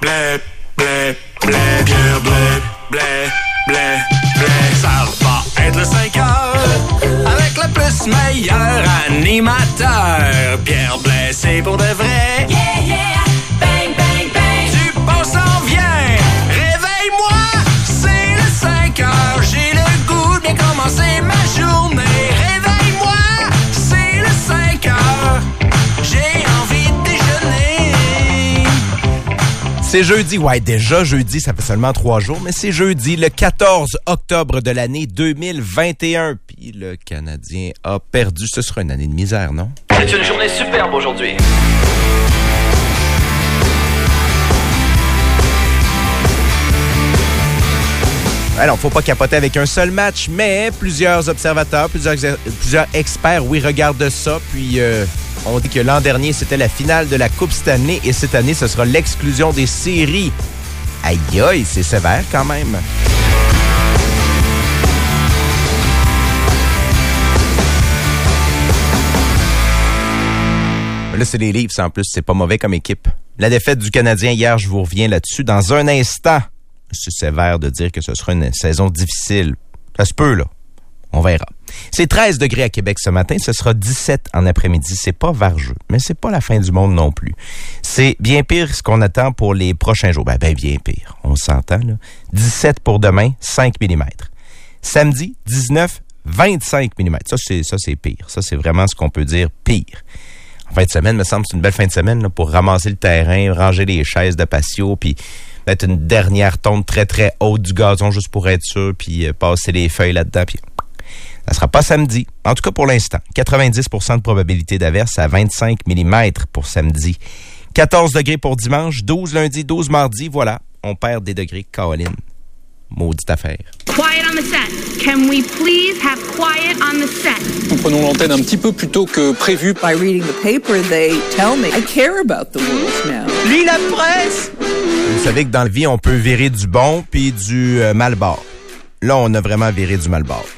blé, blé, blé, Pierre Blé, blé, blé, blé. Ça va être le 5 heures avec le plus meilleur animateur. Pierre Blé, c'est pour de vrai. Yeah, yeah, bang, bang, bang. Du bon s'en vient, réveille-moi, c'est le 5 heures. J'ai le goût de bien commencer ma journée. Réveille-moi, c'est le 5 heures. J'ai envie de déjeuner. C'est jeudi, ouais, déjà jeudi, ça fait seulement 3 jours, mais c'est jeudi, le 14 octobre de l'année 2021. Puis le Canadien a perdu. Ce sera une année de misère, non? C'est une journée superbe aujourd'hui. Alors, faut pas capoter avec un seul match, mais plusieurs observateurs, plusieurs experts, oui, regardent ça. Puis, on dit que l'an dernier, c'était la finale de la Coupe Stanley et cette année, ce sera l'exclusion des séries. Aïe, aïe, c'est sévère quand même. Là, c'est les Leafs en plus, c'est pas mauvais comme équipe. La défaite du Canadien hier, je vous reviens là-dessus dans un instant. C'est sévère de dire que ce sera une saison difficile. Ça se peut, là. On verra. C'est 13 degrés à Québec ce matin. Ce sera 17 en après-midi. C'est pas vargeux, mais c'est pas la fin du monde non plus. C'est bien pire ce qu'on attend pour les prochains jours. Ben bien pire. On s'entend, là. 17 pour demain, 5 mm. Samedi, 19, 25 mm. Ça, c'est pire. Ça, c'est vraiment ce qu'on peut dire pire. En fin de semaine, me semble, c'est une belle fin de semaine là, pour ramasser le terrain, ranger les chaises de patio, puis mettre une dernière tonte très, très haute du gazon juste pour être sûr, puis passer les feuilles là-dedans. Puis ça sera pas samedi. En tout cas, pour l'instant. 90% de probabilité d'averse à 25 mm pour samedi. 14 degrés pour dimanche, 12 lundi, 12 mardi. Voilà, on perd des degrés. Caroline, maudite affaire. Quiet on the set. Can we please have quiet on the set? Nous prenons l'antenne un petit peu plus tôt que prévu. By reading the paper, they tell me I care about the world now. Lis la presse! Vous savez que dans la vie, on peut virer du bon puis du mal bord. Là, on a vraiment viré du mal bord.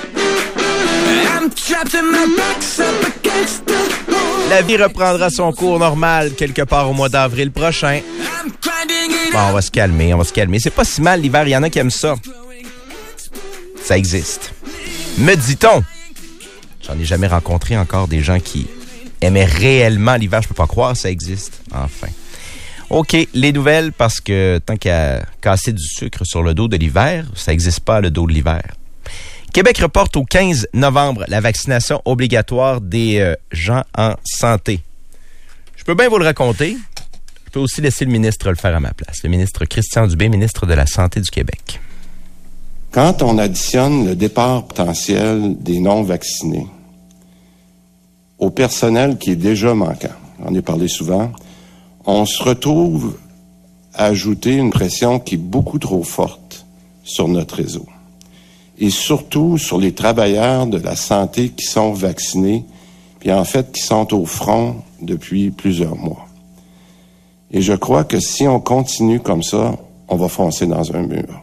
La vie reprendra son cours normal quelque part au mois d'avril prochain. Bon, on va se calmer. C'est pas si mal l'hiver, il y en a qui aiment ça. Ça existe. Me dit-on. J'en ai jamais rencontré encore des gens qui aimaient réellement l'hiver. Je peux pas croire, ça existe. Enfin. OK, les nouvelles, parce que tant qu'à casser du sucre sur le dos de l'hiver, ça n'existe pas le dos de l'hiver. Québec reporte au 15 novembre la vaccination obligatoire des gens en santé. Je peux bien vous le raconter. Je peux aussi laisser le ministre le faire à ma place. Le ministre Christian Dubé, ministre de la Santé du Québec. Quand on additionne le départ potentiel des non-vaccinés au personnel qui est déjà manquant, on en a parlé souvent, on se retrouve à ajouter une pression qui est beaucoup trop forte sur notre réseau. Et surtout sur les travailleurs de la santé qui sont vaccinés, puis en fait qui sont au front depuis plusieurs mois. Et je crois que si on continue comme ça, on va foncer dans un mur.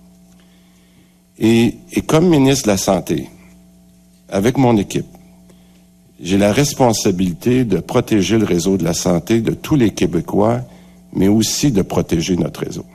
Et comme ministre de la Santé, avec mon équipe, j'ai la responsabilité de protéger le réseau de la santé de tous les Québécois, mais aussi de protéger notre réseau.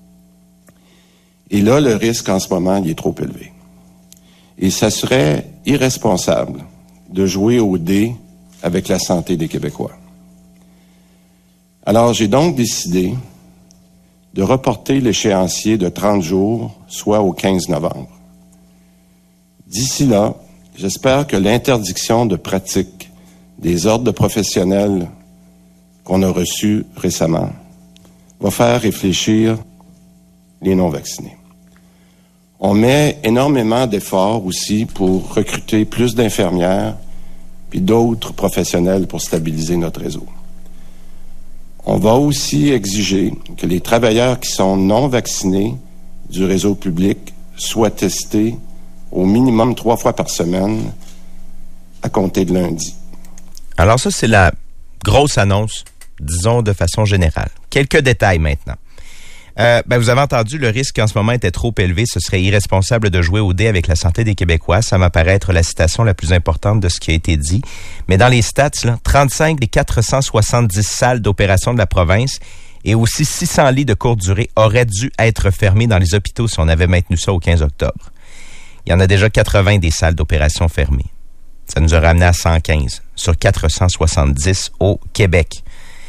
Et là, le risque en ce moment, il est trop élevé. Et ça serait irresponsable de jouer au dé avec la santé des Québécois. Alors, j'ai donc décidé de reporter l'échéancier de 30 jours, soit au 15 novembre. D'ici là, j'espère que l'interdiction de pratique des ordres de professionnels qu'on a reçus récemment va faire réfléchir les non-vaccinés. On met énormément d'efforts aussi pour recruter plus d'infirmières puis d'autres professionnels pour stabiliser notre réseau. On va aussi exiger que les travailleurs qui sont non vaccinés du réseau public soient testés au minimum 3 fois par semaine à compter de lundi. Alors ça, c'est la grosse annonce, disons de façon générale. Quelques détails maintenant. Vous avez entendu, le risque en ce moment était trop élevé. Ce serait irresponsable de jouer au dé avec la santé des Québécois. Ça m'apparaît être la citation la plus importante de ce qui a été dit. Mais dans les stats, là, 35 des 470 salles d'opération de la province Et aussi 600 lits de courte durée auraient dû être fermés dans les hôpitaux si on avait maintenu ça au 15 octobre. Il y en a déjà 80 des salles d'opération fermées. Ça nous a ramené à 115 sur 470 au Québec.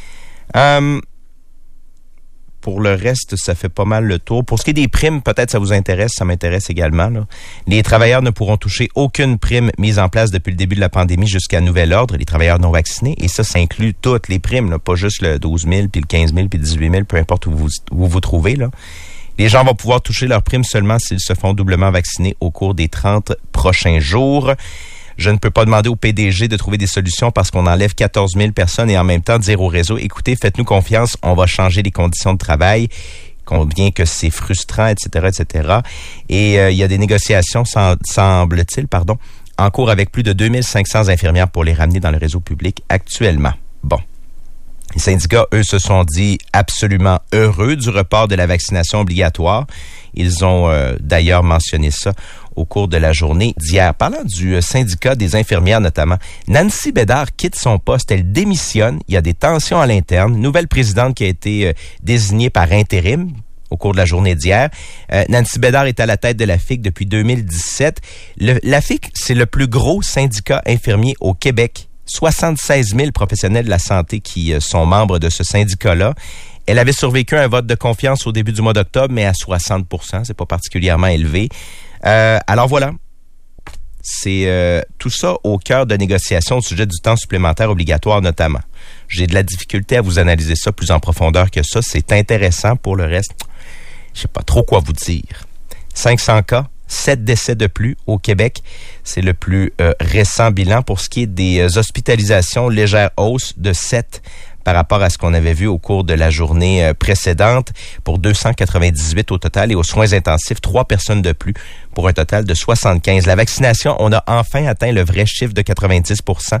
Pour le reste, ça fait pas mal le tour. Pour ce qui est des primes, peut-être ça vous intéresse, ça m'intéresse également, là. Les travailleurs ne pourront toucher aucune prime mise en place depuis le début de la pandémie jusqu'à nouvel ordre, les travailleurs non vaccinés. Et ça inclut toutes les primes, là, pas juste le 12 000, puis le 15 000, puis le 18 000, peu importe où vous trouvez, là. Les gens vont pouvoir toucher leurs primes seulement s'ils se font doublement vacciner au cours des 30 prochains jours. Je ne peux pas demander au PDG de trouver des solutions parce qu'on enlève 14 000 personnes et en même temps dire au réseau, écoutez, faites-nous confiance, on va changer les conditions de travail, combien que c'est frustrant, etc., etc. Et il y a des négociations, semble-t-il, en cours avec plus de 2500 infirmières pour les ramener dans le réseau public actuellement. Bon. Les syndicats, eux, se sont dit absolument heureux du report de la vaccination obligatoire. Ils ont d'ailleurs mentionné ça au cours de la journée d'hier. Parlant du syndicat des infirmières notamment, Nancy Bédard quitte son poste, elle démissionne. Il y a des tensions à l'interne. Nouvelle présidente qui a été désignée par intérim au cours de la journée d'hier. Nancy Bédard est à la tête de la FIC depuis 2017. La FIC, c'est le plus gros syndicat infirmier au Québec. 76 000 professionnels de la santé qui sont membres de ce syndicat-là. Elle avait survécu à un vote de confiance au début du mois d'octobre, mais à 60 %, c'est pas particulièrement élevé. Alors voilà, c'est tout ça au cœur de négociations au sujet du temps supplémentaire obligatoire notamment. J'ai de la difficulté à vous analyser ça plus en profondeur que ça. C'est intéressant. Pour le reste, je sais pas trop quoi vous dire. 500 cas. 7 décès de plus au Québec. C'est le plus récent bilan. Pour ce qui est des hospitalisations, légère hausse de 7 par rapport à ce qu'on avait vu au cours de la journée précédente, pour 298 au total, et aux soins intensifs, 3 personnes de plus pour un total de 75. La vaccination, on a enfin atteint le vrai chiffre de 90 %,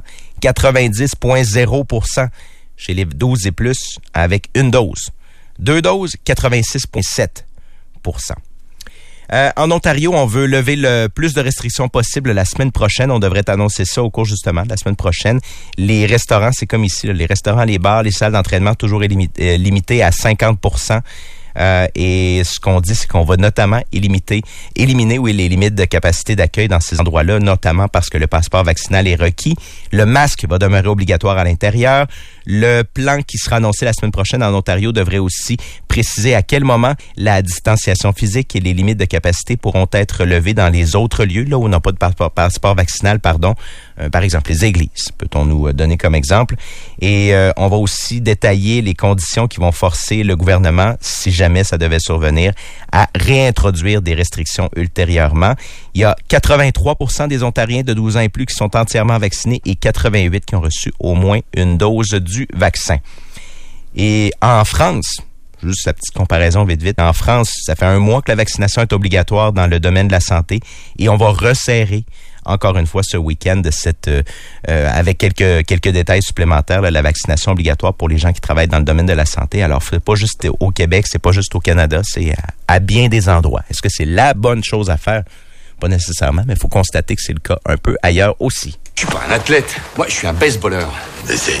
90,0 % chez les 12 et plus avec une dose. 2 doses, 86,7 %. En Ontario, on veut lever le plus de restrictions possible la semaine prochaine. On devrait annoncer ça au cours justement de la semaine prochaine. Les restaurants, c'est comme ici, là, les restaurants, les bars, les salles d'entraînement toujours limitées à 50 %. Et ce qu'on dit, c'est qu'on va notamment éliminer les limites de capacité d'accueil dans ces endroits-là, notamment parce que le passeport vaccinal est requis. Le masque va demeurer obligatoire à l'intérieur. Le plan qui sera annoncé la semaine prochaine en Ontario devrait aussi préciser à quel moment la distanciation physique et les limites de capacité pourront être levées dans les autres lieux, là où on n'a pas de passeport vaccinal, par exemple les églises, peut-on nous donner comme exemple. Et on va aussi détailler les conditions qui vont forcer le gouvernement, si jamais ça devait survenir, à réintroduire des restrictions ultérieurement. Il y a 83 % des Ontariens de 12 ans et plus qui sont entièrement vaccinés et 88 qui ont reçu au moins une dose du vaccin. Et en France, juste la petite comparaison vite, en France, ça fait 1 mois que la vaccination est obligatoire dans le domaine de la santé et on va resserrer encore une fois ce week-end avec quelques détails supplémentaires, là, la vaccination obligatoire pour les gens qui travaillent dans le domaine de la santé. Alors, c'est pas juste au Québec, c'est pas juste au Canada, c'est à bien des endroits. Est-ce que c'est la bonne chose à faire? Pas nécessairement, mais il faut constater que c'est le cas un peu ailleurs aussi. Je suis pas un athlète. Moi, je suis un baseballeur. Yes!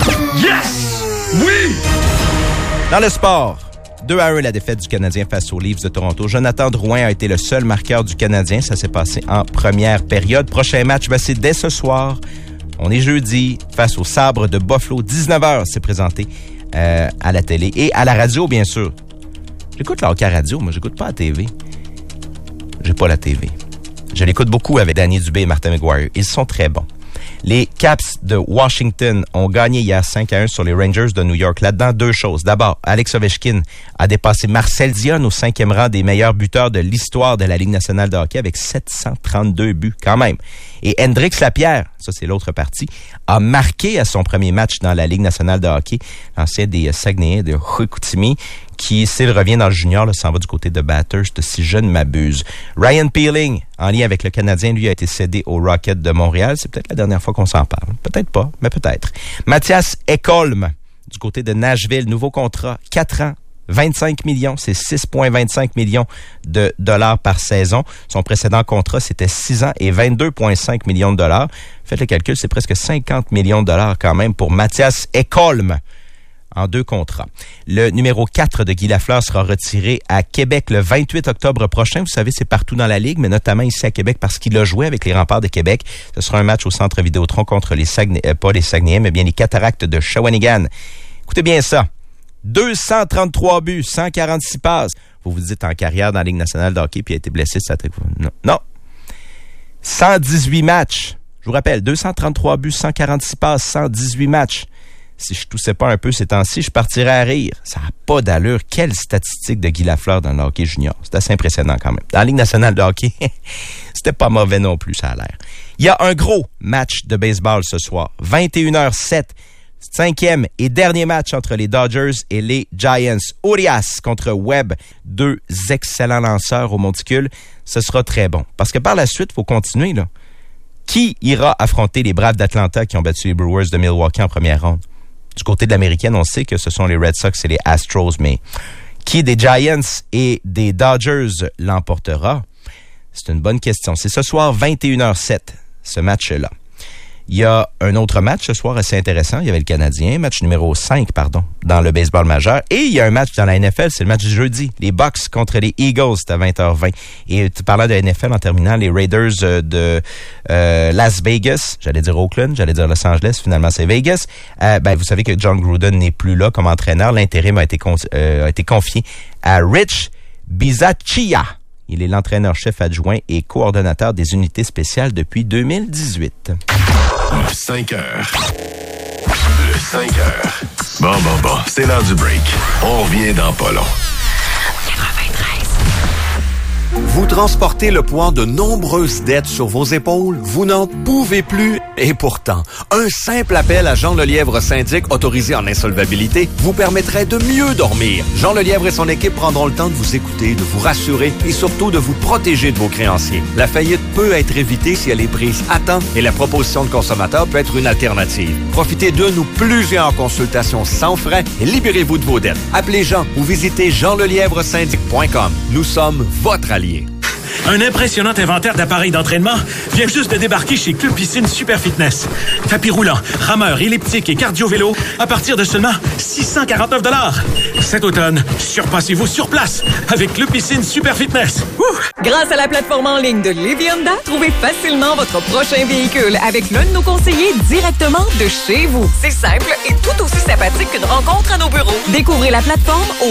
Oui! Dans le sport, 2-1 la défaite du Canadien face aux Leafs de Toronto. Jonathan Drouin a été le seul marqueur du Canadien. Ça s'est passé en première période. Prochain match, c'est dès ce soir. On est jeudi face aux Sabres de Buffalo. 19h, c'est présenté à la télé et à la radio, bien sûr. J'écoute le hockey à radio, moi, j'écoute pas à la TV. J'ai pas la TV. Je l'écoute beaucoup avec Danny Dubé et Martin McGuire. Ils sont très bons. Les Caps de Washington ont gagné hier 5-1 sur les Rangers de New York. Là-dedans, 2 choses. D'abord, Alex Ovechkin a dépassé Marcel Dionne au 5e rang des meilleurs buteurs de l'histoire de la Ligue nationale de hockey avec 732 buts quand même. Et Hendrix Lapierre, ça c'est l'autre partie, a marqué à son premier match dans la Ligue nationale de hockey, l'ancien des Saguenayens de Chicoutimi, qui, s'il revient dans le junior, là, s'en va du côté de Bathurst, si je ne m'abuse. Ryan Peeling, en lien avec le Canadien, lui a été cédé au Rocket de Montréal. C'est peut-être la dernière fois qu'on s'en parle. Peut-être pas, mais peut-être. Mathias Ekholm, du côté de Nashville, nouveau contrat, 4 ans. 25 millions, c'est 6,25 millions de dollars par saison. Son précédent contrat, c'était 6 ans et 22,5 millions de dollars. Faites le calcul, c'est presque 50 millions de dollars quand même pour Mathias Ekholm. en 2 contrats. Le numéro 4 de Guy Lafleur sera retiré à Québec le 28 octobre prochain. Vous savez, c'est partout dans la Ligue, mais notamment ici à Québec parce qu'il a joué avec les Remparts de Québec. Ce sera un match au Centre Vidéotron contre les pas les Saguenayens, mais bien les Cataractes de Shawinigan. Écoutez bien ça. 233 buts, 146 passes. Vous vous dites en carrière dans la Ligue nationale de hockey puis il a été blessé. Non. 118 matchs. Je vous rappelle, 233 buts, 146 passes, 118 matchs. Si je toussais pas un peu ces temps-ci, je partirais à rire. Ça n'a pas d'allure. Quelle statistique de Guy Lafleur dans le hockey junior. C'est assez impressionnant quand même. Dans la Ligue nationale de hockey, c'était pas mauvais non plus, ça a l'air. Il y a un gros match de baseball ce soir. 21h07. 5e et dernier match entre les Dodgers et les Giants. Urias contre Webb, 2 excellents lanceurs au monticule. Ce sera très bon. Parce que par la suite, il faut continuer, là. Qui ira affronter les Braves d'Atlanta qui ont battu les Brewers de Milwaukee en première ronde? Du côté de l'américaine, on sait que ce sont les Red Sox et les Astros, mais qui des Giants et des Dodgers l'emportera? C'est une bonne question. C'est ce soir, 21h07, ce match-là. Il y a un autre match ce soir assez intéressant. Il y avait le Canadien, match numéro 5, dans le baseball majeur. Et il y a un match dans la NFL, c'est le match du jeudi. Les Bucks contre les Eagles, c'est à 20h20. Et parlant de NFL, en terminant, les Raiders de Las Vegas, j'allais dire Oakland, j'allais dire Los Angeles, finalement c'est Vegas. Vous savez que John Gruden n'est plus là comme entraîneur. L'intérim a été confié à Rich Bisaccia. Il est l'entraîneur-chef adjoint et coordonnateur des unités spéciales depuis 2018. Le 5 heures. Le 5 heures. Bon, c'est l'heure du break. On revient dans pas long. 93. Vous transportez le poids de nombreuses dettes sur vos épaules, vous n'en pouvez plus, et pourtant, un simple appel à Jean Lelièvre syndic autorisé en insolvabilité vous permettrait de mieux dormir. Jean Lelièvre et son équipe prendront le temps de vous écouter, de vous rassurer et surtout de vous protéger de vos créanciers. La faillite peut être évitée si elle est prise à temps et la proposition de consommateur peut être une alternative. Profitez d'une ou plusieurs consultations sans frais et libérez-vous de vos dettes. Appelez Jean ou visitez jeanlelièvresyndic.com. Nous sommes votre allié. Un impressionnant inventaire d'appareils d'entraînement vient juste de débarquer chez Club Piscine Super Fitness. Tapis roulant, rameur, elliptique et cardio-vélo à partir de seulement 649 $. Cet automne, surpassez-vous sur place avec Club Piscine Super Fitness. Grâce à la plateforme en ligne de Lévis Honda, trouvez facilement votre prochain véhicule avec l'un de nos conseillers directement de chez vous. C'est simple et tout aussi sympathique qu'une rencontre à nos bureaux. Découvrez la plateforme au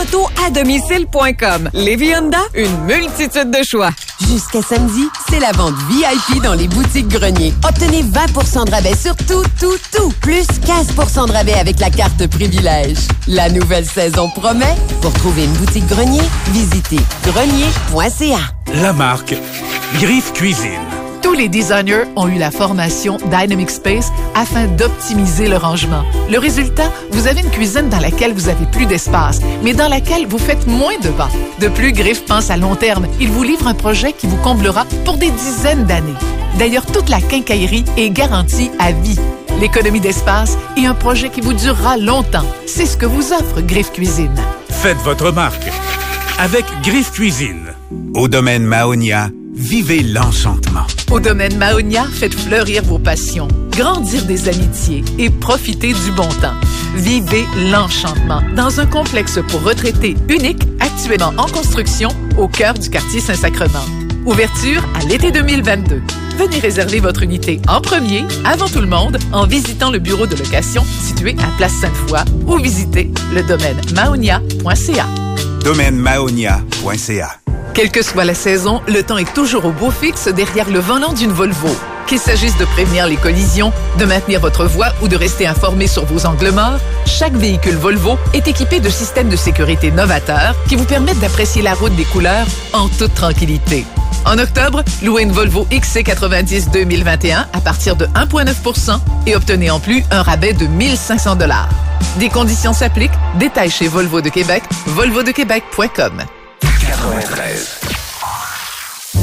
monautoadomicile.com. Lévis Honda, une multitude de choix. Jusqu'à samedi, c'est la vente VIP dans les boutiques Grenier. Obtenez 20% de rabais sur tout, plus 15% de rabais avec la carte Privilège. La nouvelle saison promet. Pour trouver une boutique Grenier, visitez grenier.ca. La marque Griffe Cuisine. Tous les designers ont eu la formation Dynamic Space afin d'optimiser le rangement. Le résultat, vous avez une cuisine dans laquelle vous avez plus d'espace, mais dans laquelle vous faites moins de bancs. De plus, Griffe pense à long terme. Il vous livre un projet qui vous comblera pour des dizaines d'années. D'ailleurs, toute la quincaillerie est garantie à vie. L'économie d'espace et un projet qui vous durera longtemps. C'est ce que vous offre Griffe Cuisine. Faites votre marque avec Griffe Cuisine. Au domaine Mahonia, vivez l'enchantement. Au domaine Mahonia, faites fleurir vos passions, grandir des amitiés et profitez du bon temps. Vivez l'enchantement dans un complexe pour retraités unique, actuellement en construction au cœur du quartier Saint-Sacrement. Ouverture à l'été 2022. Venez réserver votre unité en premier, avant tout le monde, en visitant le bureau de location situé à Place Sainte-Foy ou visitez le domaine mahonia.ca. Domaine mahonia.ca. Quelle que soit la saison, le temps est toujours au beau fixe derrière le volant d'une Volvo. Qu'il s'agisse de prévenir les collisions, de maintenir votre voie ou de rester informé sur vos angles morts, chaque véhicule Volvo est équipé de systèmes de sécurité novateurs qui vous permettent d'apprécier la route des couleurs en toute tranquillité. En octobre, louez une Volvo XC90 2021 à partir de 1,9% et obtenez en plus un rabais de 1 500 $. Des conditions s'appliquent. Détails chez Volvo de Québec, volvodequebec.com. 93.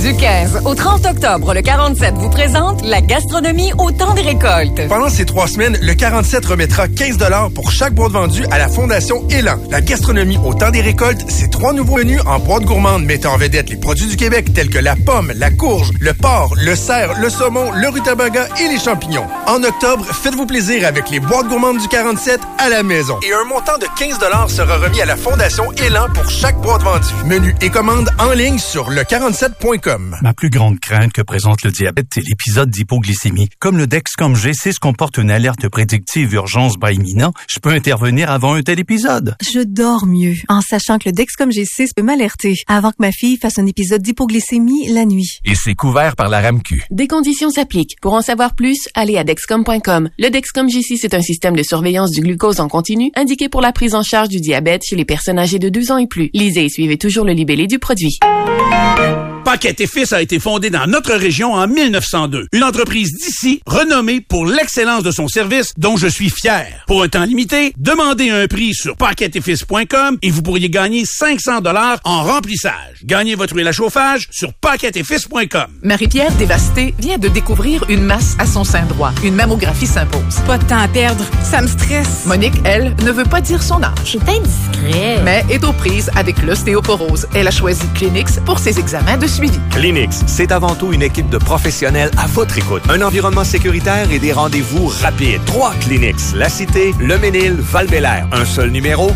Du 15 au 30 octobre, le 47 vous présente la gastronomie au temps des récoltes. Pendant ces 3 semaines, le 47 remettra 15 $ pour chaque boîte vendue à la Fondation Élan. La gastronomie au temps des récoltes, c'est 3 nouveaux menus en boîte gourmande mettant en vedette les produits du Québec tels que la pomme, la courge, le porc, le cerf, le saumon, le rutabaga et les champignons. En octobre, faites-vous plaisir avec les boîtes gourmandes du 47 à la maison. Et un montant de 15 $ sera remis à la Fondation Élan pour chaque boîte vendue. Menu et commande en ligne sur le47.com. Ma plus grande crainte que présente le diabète, c'est l'épisode d'hypoglycémie. Comme le Dexcom G6 comporte une alerte prédictive urgence bas imminent, je peux intervenir avant un tel épisode. Je dors mieux en sachant que le Dexcom G6 peut m'alerter avant que ma fille fasse un épisode d'hypoglycémie la nuit. Et c'est couvert par la RAMQ. Des conditions s'appliquent. Pour en savoir plus, allez à Dexcom.com. Le Dexcom G6 est un système de surveillance du glucose en continu indiqué pour la prise en charge du diabète chez les personnes âgées de 2 ans et plus. Lisez et suivez toujours le libellé du produit. Paquette et Fils a été fondé dans notre région en 1902. Une entreprise d'ici renommée pour l'excellence de son service dont je suis fier. Pour un temps limité, demandez un prix sur paquetteetfils.com et vous pourriez gagner 500 $ en remplissage. Gagnez votre huile à chauffage sur paquetteetfils.com. Marie-Pierre, dévastée, vient de découvrir une masse à son sein droit. Une mammographie s'impose. Pas de temps à perdre, ça me stresse. Monique, elle, ne veut pas dire son âge. C'est indiscret. Mais est aux prises avec l'ostéoporose. Elle a choisi Clinix pour ses examens de suivi. Clinix, c'est avant tout une équipe de professionnels à votre écoute. Un environnement sécuritaire et des rendez-vous rapides. 3 Clinix, La Cité, Le Ménil, Val-Bélair. Un seul numéro,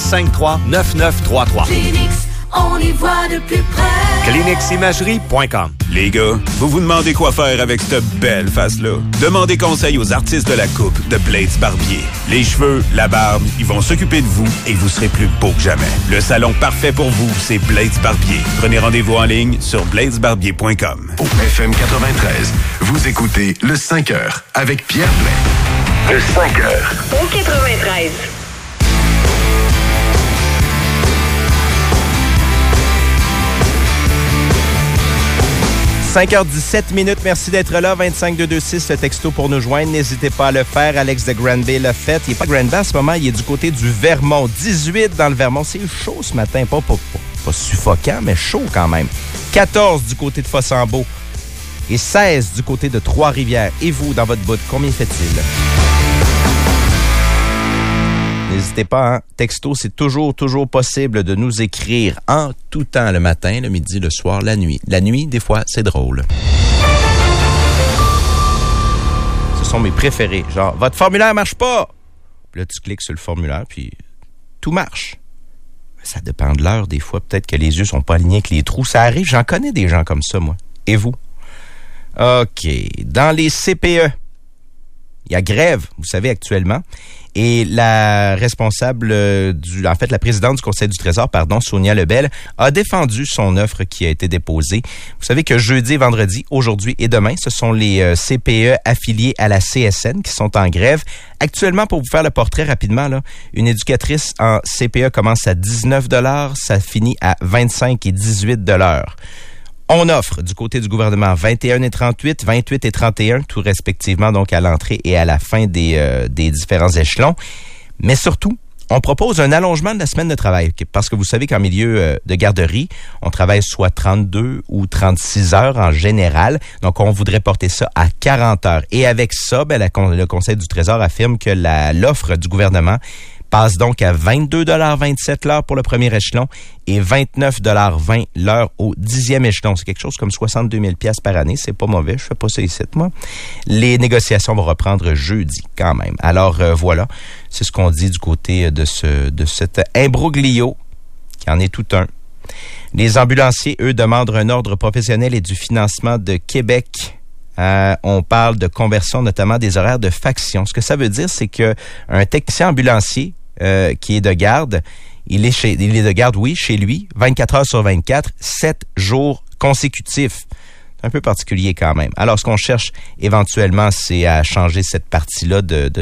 653-9933. Clinix, on y voit de plus près. ClinixImagerie.com. Les gars, vous vous demandez quoi faire avec cette belle face-là? Demandez conseil aux artistes de la coupe de Blades Barbier. Les cheveux, la barbe, ils vont s'occuper de vous et vous serez plus beau que jamais. Le salon parfait pour vous, c'est Blades Barbier. Prenez rendez-vous en ligne sur bladesbarbier.com. Au FM 93, vous écoutez le 5 heures avec Pierre Blais. Le 5 heures. Au 93. 5h17, merci d'être là. 25226, le texto pour nous joindre. N'hésitez pas à le faire. Alex de Granby l'a fait. Il n'est pas à Granby en ce moment, il est du côté du Vermont. 18 dans le Vermont. C'est chaud ce matin. Pas suffocant, mais chaud quand même. 14 du côté de Fossambeau. Et 16 du côté de Trois-Rivières. Et vous, dans votre bout, combien fait-il? N'hésitez pas, hein? Texto, c'est toujours possible de nous écrire en tout temps, le matin, le midi, le soir, la nuit. La nuit, des fois, c'est drôle. Ce sont mes préférés. Genre, votre formulaire marche pas! Puis là, tu cliques sur le formulaire, puis tout marche. Ça dépend de l'heure, des fois. Peut-être que les yeux sont pas alignés avec les trous. Ça arrive, j'en connais des gens comme ça, moi. Et vous? OK. Dans les CPE, il y a grève, vous savez, actuellement. Et la responsable la présidente du Conseil du Trésor, Sonia Lebel, a défendu son offre qui a été déposée. Vous savez que jeudi et vendredi, aujourd'hui et demain, ce sont les CPE affiliés à la CSN qui sont en grève. Actuellement, pour vous faire le portrait rapidement, là, une éducatrice en CPE commence à 19 $, ça finit à 25 et 18 $. On offre du côté du gouvernement 21 et 38, 28 et 31, tout respectivement donc à l'entrée et à la fin des différents échelons. Mais surtout, on propose un allongement de la semaine de travail parce que vous savez qu'en milieu de garderie, on travaille soit 32 ou 36 heures en général. Donc, on voudrait porter ça à 40 heures. Et avec ça, le Conseil du Trésor affirme que l'offre du gouvernement passe donc à 22,27 $ l'heure pour le premier échelon et 29,20 $ l'heure au 10e échelon. C'est quelque chose comme 62 000 $ par année. C'est pas mauvais. Je fais pas ça ici, moi. Les négociations vont reprendre jeudi, quand même. Alors, voilà. C'est ce qu'on dit du côté de cet imbroglio, qui en est tout un. Les ambulanciers, eux, demandent un ordre professionnel et du financement de Québec. On parle de conversion, notamment des horaires de faction. Ce que ça veut dire, c'est que un technicien ambulancier qui est de garde, il est de garde, oui, chez lui, 24 heures sur 24, 7 jours consécutifs. C'est un peu particulier quand même. Alors, ce qu'on cherche éventuellement, c'est à changer cette partie-là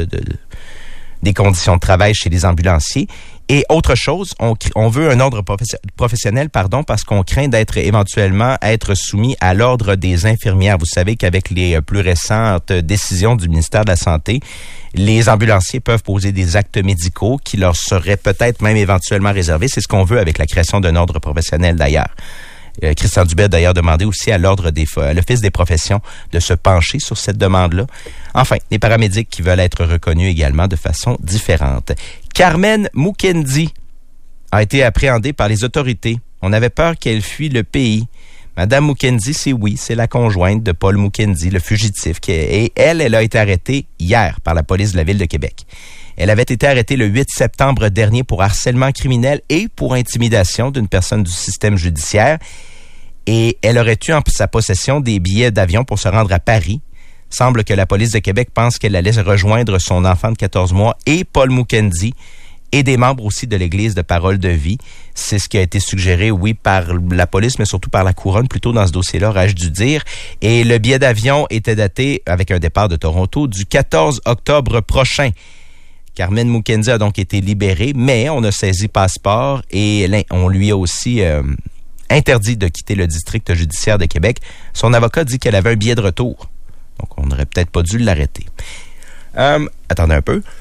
des conditions de travail chez les ambulanciers. Et autre chose, on veut un ordre professionnel, parce qu'on craint éventuellement être soumis à l'ordre des infirmières. Vous savez qu'avec les plus récentes décisions du ministère de la Santé, les ambulanciers peuvent poser des actes médicaux qui leur seraient peut-être même éventuellement réservés. C'est ce qu'on veut avec la création d'un ordre professionnel d'ailleurs. Christian Dubé a d'ailleurs demandé aussi à l'Office des professions de se pencher sur cette demande-là. Enfin, les paramédics qui veulent être reconnus également de façon différente. Carmen Mukendi a été appréhendée par les autorités. On avait peur qu'elle fuit le pays. Madame Mukendi, c'est la conjointe de Paul Mukendi, le fugitif. Et elle a été arrêtée hier par la police de la Ville de Québec. Elle avait été arrêtée le 8 septembre dernier pour harcèlement criminel et pour intimidation d'une personne du système judiciaire. Et elle aurait eu en sa possession des billets d'avion pour se rendre à Paris. Semble que la police de Québec pense qu'elle allait rejoindre son enfant de 14 mois et Paul Mukendi et des membres aussi de l'Église de Parole de Vie. C'est ce qui a été suggéré, oui, par la police, mais surtout par la Couronne, plutôt dans ce dossier-là, aurais-je dû dire. Et le billet d'avion était daté, avec un départ de Toronto, du 14 octobre prochain. Carmen Mukendi a donc été libérée, mais on a saisi passeport et on lui a aussi interdit de quitter le district judiciaire de Québec. Son avocat dit qu'elle avait un billet de retour. Donc, on n'aurait peut-être pas dû l'arrêter. Attendez un peu.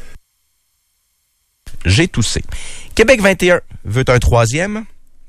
J'ai toussé. Québec 21 veut un 3e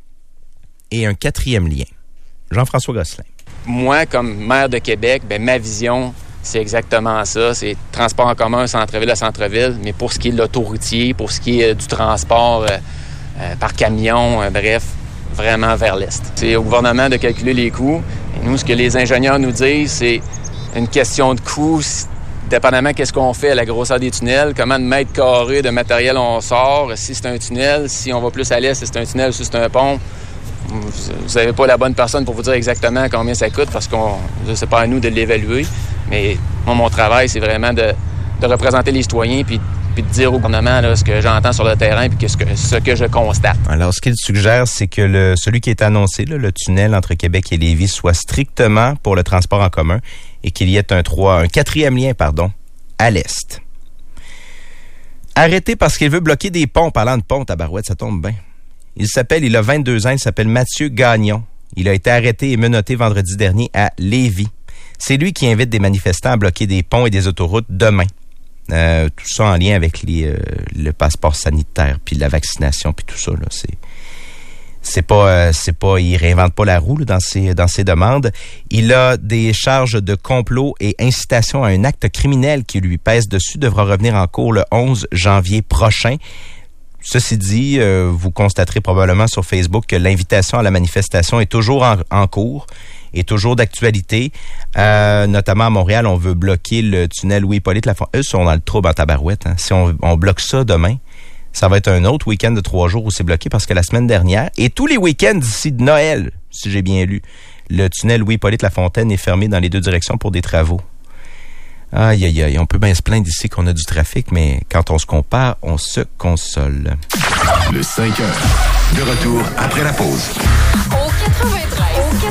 et un 4e lien. Jean-François Gosselin. Moi, comme maire de Québec, ma vision, c'est exactement ça. C'est transport en commun, centre-ville à centre-ville, mais pour ce qui est de l'autoroutier, pour ce qui est du transport par camion, bref, vraiment vers l'est. C'est au gouvernement de calculer les coûts. Et nous, ce que les ingénieurs nous disent, c'est une question de coût, dépendamment qu'est-ce qu'on fait à la grosseur des tunnels, comment de mètres carrés de matériel on sort, si c'est un tunnel, si on va plus à l'est, si c'est un tunnel, si c'est un pont. Vous n'avez pas la bonne personne pour vous dire exactement combien ça coûte parce que c'est pas à nous de l'évaluer. Mais moi, mon travail, c'est vraiment de représenter les citoyens puis de dire au gouvernement là, ce que j'entends sur le terrain puis ce que je constate. Alors, ce qu'il suggère, c'est que celui qui est annoncé, là, le tunnel entre Québec et Lévis, soit strictement pour le transport en commun et qu'il y ait un 4e lien, à l'est. Arrêté parce qu'il veut bloquer des ponts. Parlant de ponts, tabarouette, ça tombe bien. Il a 22 ans, il s'appelle Mathieu Gagnon. Il a été arrêté et menotté vendredi dernier à Lévis. C'est lui qui invite des manifestants à bloquer des ponts et des autoroutes demain. Tout ça en lien avec le passeport sanitaire, puis la vaccination, puis tout ça. Là, c'est pas, il réinvente pas la roue là, dans ses demandes. Il a des charges de complot et incitation à un acte criminel qui lui pèse dessus. Devra revenir en cours le 11 janvier prochain. Ceci dit, vous constaterez probablement sur Facebook que l'invitation à la manifestation est toujours en cours et toujours d'actualité. Notamment à Montréal, on veut bloquer le tunnel Louis-Hippolyte Lafontaine. Eux sont dans le trouble en tabarouette. Hein. Si on bloque ça demain, ça va être un autre week-end de 3 jours où c'est bloqué parce que la semaine dernière, et tous les week-ends d'ici de Noël, si j'ai bien lu, le tunnel Louis-Hippolyte Lafontaine est fermé dans les 2 directions pour des travaux. Aïe, aïe, aïe. On peut bien se plaindre ici qu'on a du trafic, mais quand on se compare, on se console. Le 5 heures. De retour après la pause. Au 93.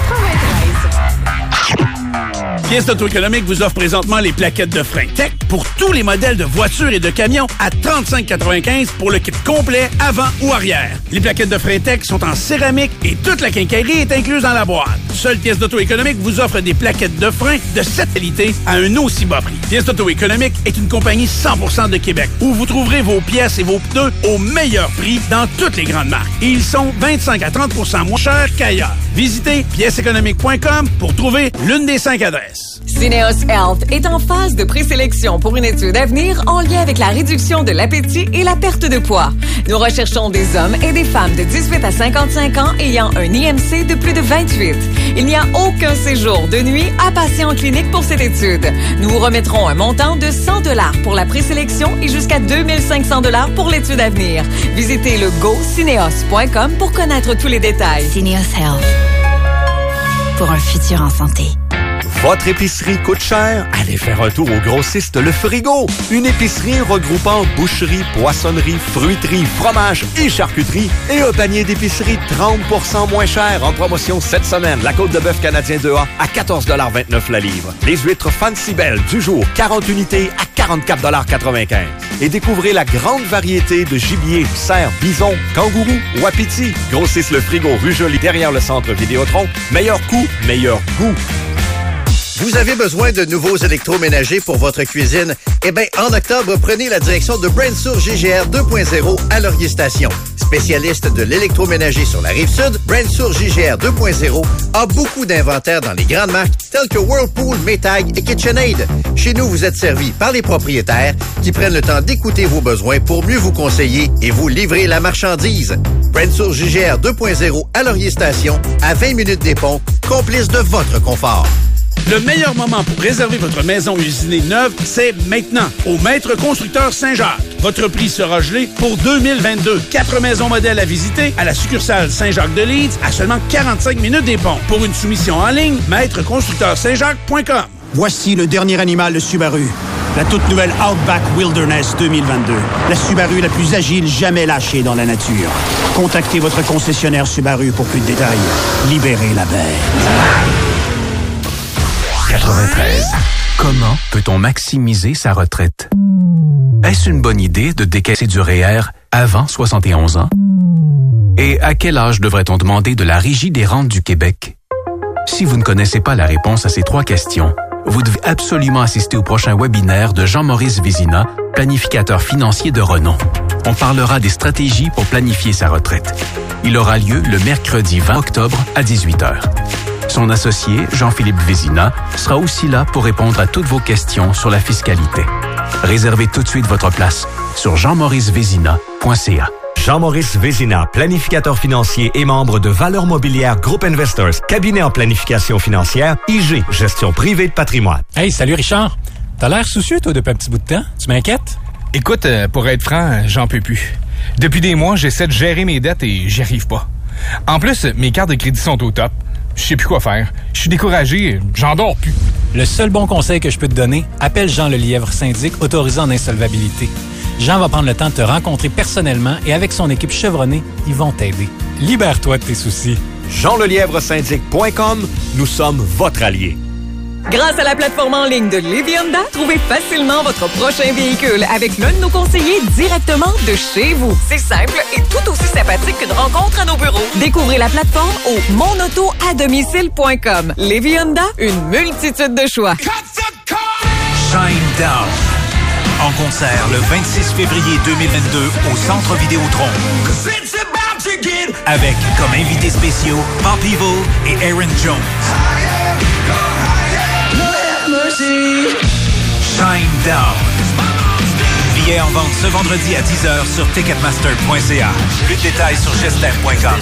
Pièces d'Auto-Économique vous offre présentement les plaquettes de frein Tech pour tous les modèles de voitures et de camions à 35,95 pour le kit complet avant ou arrière. Les plaquettes de frein Tech sont en céramique et toute la quincaillerie est incluse dans la boîte. Seule Pièces d'Auto-Économique vous offre des plaquettes de frein de cette qualité à un aussi bas prix. Pièces d'Auto-Économique est une compagnie 100% de Québec où vous trouverez vos pièces et vos pneus au meilleur prix dans toutes les grandes marques. Et ils sont 25 à 30% moins chers qu'ailleurs. Visitez pièceséconomique.com pour trouver l'une des 5 adresses. Syneos Health est en phase de présélection pour une étude à venir en lien avec la réduction de l'appétit et la perte de poids. Nous recherchons des hommes et des femmes de 18 à 55 ans ayant un IMC de plus de 28. Il n'y a aucun séjour de nuit à passer en clinique pour cette étude. Nous vous remettrons un montant de 100 $ pour la présélection et jusqu'à 2500 $ pour l'étude à venir. Visitez le go-syneos.com pour connaître tous les détails. Syneos Health. Pour un futur en santé. Votre épicerie coûte cher? Allez faire un tour au grossiste Le Frigo. Une épicerie regroupant boucherie, poissonnerie, fruiterie, fromage et charcuterie. Et un panier d'épicerie 30% moins cher en promotion cette semaine. La côte de bœuf canadien 2A à 14,29 la livre. Les huîtres Fancy Bell du jour, 40 unités à 44,95 $. Et découvrez la grande variété de gibier, cerf, bison, kangourou, wapiti. Grossiste Le Frigo, rue Jolie, derrière le centre Vidéotron. Meilleur coût, meilleur goût. Vous avez besoin de nouveaux électroménagers pour votre cuisine? Eh bien, en octobre, prenez la direction de Brandsour GGR 2.0 à Laurier Station. Spécialiste de l'électroménager sur la Rive-Sud, Brandsour GGR 2.0 a beaucoup d'inventaire dans les grandes marques telles que Whirlpool, Maytag et KitchenAid. Chez nous, vous êtes servi par les propriétaires qui prennent le temps d'écouter vos besoins pour mieux vous conseiller et vous livrer la marchandise. Brandsour GGR 2.0 à Laurier Station, à 20 minutes des ponts, complice de votre confort. Le meilleur moment pour réserver votre maison usinée neuve, c'est maintenant, au Maître Constructeur Saint-Jacques. Votre prix sera gelé pour 2022. 4 maisons modèles à visiter à la succursale Saint-Jacques-de-Leeds à seulement 45 minutes des ponts. Pour une soumission en ligne, maîtreconstructeursaintjacques.com. Voici le dernier animal de Subaru. La toute nouvelle Outback Wilderness 2022. La Subaru la plus agile jamais lâchée dans la nature. Contactez votre concessionnaire Subaru pour plus de détails. Libérez la bête. 93. Comment peut-on maximiser sa retraite? Est-ce une bonne idée de décaisser du REER avant 71 ans? Et à quel âge devrait-on demander de la Régie des rentes du Québec? Si vous ne connaissez pas la réponse à ces 3 questions, vous devez absolument assister au prochain webinaire de Jean-Maurice Vézina, planificateur financier de renom. On parlera des stratégies pour planifier sa retraite. Il aura lieu le mercredi 20 octobre à 18h. Son associé, Jean-Philippe Vézina, sera aussi là pour répondre à toutes vos questions sur la fiscalité. Réservez tout de suite votre place sur jeanmauricevézina.ca. Jean-Maurice Vézina, planificateur financier et membre de Valeurs Mobilières Group Investors, cabinet en planification financière, IG, gestion privée de patrimoine. Hey, salut Richard. T'as l'air soucieux, toi, depuis un petit bout de temps. Tu m'inquiètes? Écoute, pour être franc, j'en peux plus. Depuis des mois, j'essaie de gérer mes dettes et j'y arrive pas. En plus, mes cartes de crédit sont au top. Je sais plus quoi faire. Je suis découragé, j'en dors plus. Le seul bon conseil que je peux te donner, appelle Jean Lelièvre, syndic autorisé en insolvabilité. Jean va prendre le temps de te rencontrer personnellement et avec son équipe chevronnée, ils vont t'aider. Libère-toi de tes soucis. JeanLelièvreSyndic.com, nous sommes votre allié. Grâce à la plateforme en ligne de Lévis Honda, trouvez facilement votre prochain véhicule avec l'un de nos conseillers directement de chez vous. C'est simple et tout aussi sympathique qu'une rencontre à nos bureaux. Découvrez la plateforme au monautoadomicile.com. Lévis Honda, une multitude de choix. Shine Down. En concert le 26 février 2022 au Centre Vidéotron. Avec comme invités spéciaux Pop Evil et Aaron Jones. Shine Down. Billets en vente ce vendredi à 10h sur ticketmaster.ca. Plus de détails sur gestem.com.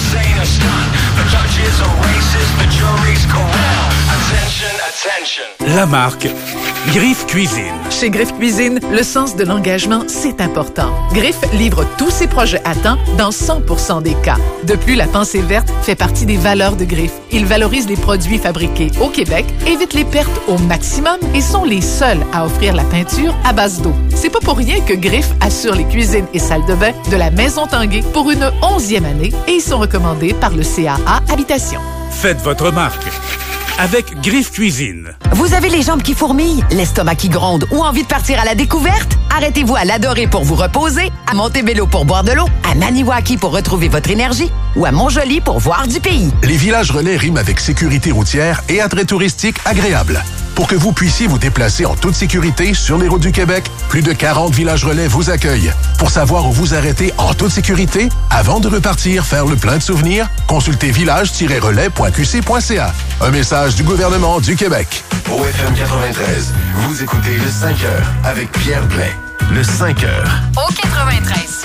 La marque Griffe Cuisine. Chez Griffe Cuisine, le sens de l'engagement, c'est important. Griffe livre tous ses projets à temps dans 100% des cas. De plus, la pensée verte fait partie des valeurs de Griffe. Ils valorisent les produits fabriqués au Québec, évitent les pertes au maximum et sont les seuls à offrir la peinture à base d'eau. C'est pas pour rien que Griffe assure les cuisines et salles de bain de la Maison Tanguay pour une 11e année et ils sont recommandés par le CAA Habitation. Faites votre marque avec Griffe Cuisine. Vous avez les jambes qui fourmillent, l'estomac qui gronde ou envie de partir à la découverte? Arrêtez-vous à l'Adoré pour vous reposer, à Montebello pour boire de l'eau, à Maniwaki pour retrouver votre énergie ou à Montjoli pour voir du pays. Les villages relais riment avec sécurité routière et attrait touristique agréable. Pour que vous puissiez vous déplacer en toute sécurité sur les routes du Québec, plus de 40 villages relais vous accueillent. Pour savoir où vous arrêter en toute sécurité, avant de repartir faire le plein de souvenirs, consultez village-relais.qc.ca. Un message du gouvernement du Québec. Au FM 93, vous écoutez le 5 heures avec Pierre Blais. Le 5 heures. Au 93.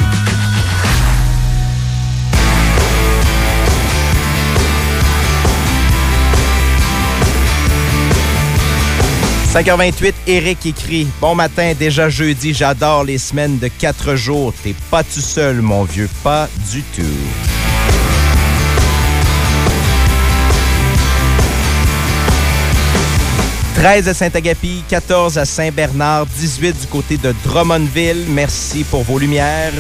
5h28, Éric écrit « Bon matin, déjà jeudi, j'adore les semaines de 4 jours. T'es pas tout seul, mon vieux, pas du tout. » 13 à Saint-Agapi, 14 à Saint-Bernard, 18 du côté de Drummondville. Merci pour vos lumières.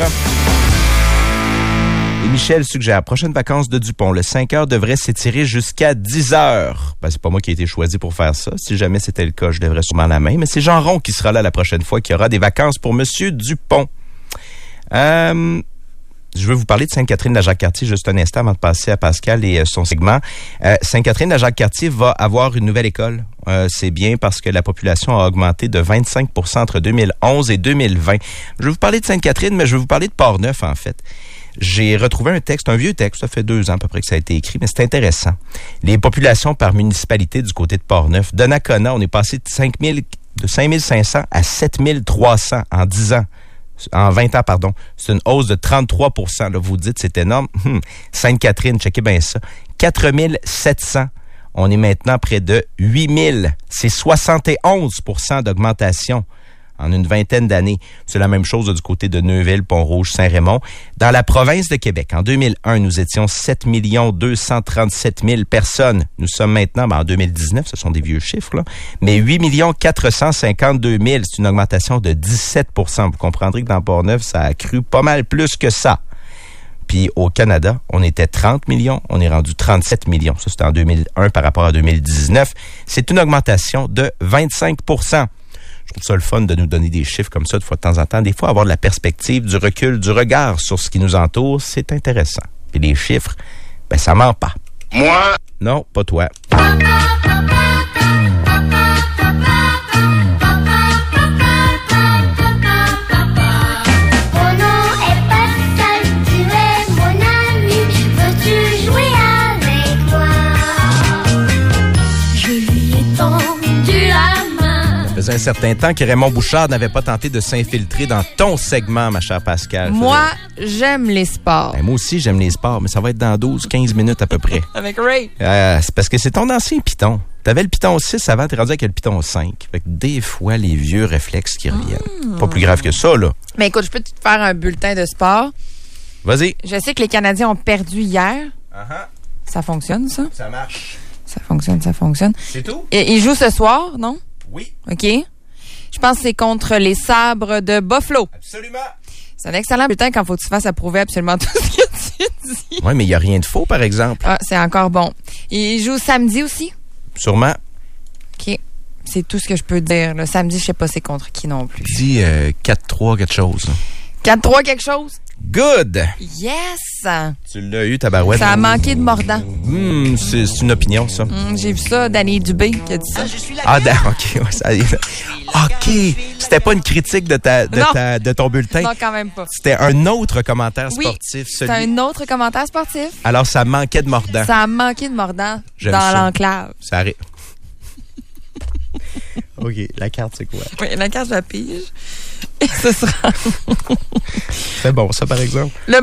Et Michel suggère, prochaine vacances de Dupont, le 5 heures devrait s'étirer jusqu'à 10 heures. Ben, c'est pas moi qui ai été choisi pour faire ça. Si jamais c'était le cas, je devrais sûrement la main. Mais c'est Jean Ron qui sera là la prochaine fois, qui aura des vacances pour Monsieur Dupont. Je veux vous parler de Sainte-Catherine-de-la-Jacques-Cartier juste un instant avant de passer à Pascal et son segment. Sainte-Catherine-de-la-Jacques-Cartier va avoir une nouvelle école. C'est bien parce que la population a augmenté de 25 % entre 2011 et 2020. Je vais vous parler de Sainte-Catherine, mais je vais vous parler de Port-Neuf, en fait. J'ai retrouvé un vieux texte, ça fait 2 ans à peu près que ça a été écrit, mais c'est intéressant. Les populations par municipalité du côté de Port-Neuf. Donnacona, on est passé de 5500 à 7300 en 10 ans. En 20 ans, pardon. C'est une hausse de 33 %. Là, vous dites, c'est énorme. Sainte-Catherine, checkez bien ça. 4700. On est maintenant près de 8000. C'est 71 % d'augmentation en une vingtaine d'années. C'est la même chose du côté de Neuville, Pont-Rouge, Saint-Raymond. Dans la province de Québec, en 2001, nous étions 7 237 000 personnes. Nous sommes maintenant, en 2019, ce sont des vieux chiffres, là, mais 8 452 000. C'est une augmentation de 17 %. Vous comprendrez que dans Port-Neuf, ça a cru pas mal plus que ça. Puis au Canada, on était 30 millions, on est rendu 37 millions. Ça, c'était en 2001 par rapport à 2019. C'est une augmentation de 25 %. Je trouve ça le fun de nous donner des chiffres comme ça de temps en temps. Des fois, avoir de la perspective, du recul, du regard sur ce qui nous entoure, c'est intéressant. Puis les chiffres, ça ment pas. Moi? Non, pas toi. Ça faisait un certain temps que Raymond Bouchard n'avait pas tenté de s'infiltrer dans ton segment, ma chère Pascal. Moi, j'aime les sports. Moi aussi, j'aime les sports, mais ça va être dans 12-15 minutes à peu près. Avec Ray. C'est parce que c'est ton ancien piton. T'avais le piton 6 avant, t'es rendu avec le piton 5. Fait que des fois, les vieux réflexes qui reviennent. Pas plus grave que ça, là. Mais écoute, je peux te faire un bulletin de sport. Vas-y. Je sais que les Canadiens ont perdu hier. Ça fonctionne, ça? Ça marche. Ça fonctionne. C'est tout? Et ils jouent ce soir, non? Oui. OK. Je pense que c'est contre les Sabres de Buffalo. Absolument. C'est un excellent bulletin quand il faut que tu fasses approuver absolument tout ce que tu dis. Oui, mais il n'y a rien de faux, par exemple. Ah, c'est encore bon. Ils jouent samedi aussi? Sûrement. OK. C'est tout ce que je peux dire. Le samedi, je sais pas c'est contre qui non plus. Dis 4-3 quelque chose. 4-3 quelque chose? Good! Yes! Tu l'as eu, tabarouette. Ça a manqué de mordant. C'est une opinion, ça. J'ai vu ça, Danny Dubé qui a dit ça. OK. OK. C'était pas une critique de ton bulletin. Non, quand même pas. C'était un autre commentaire sportif. C'est un autre commentaire sportif. Alors, ça manquait de mordant. Ça a manqué de mordant dans l'enclave. Ça arrive. OK. La carte, c'est quoi? Oui, la carte, je la pige. Et ce sera... C'est bon, ça, par exemple. Le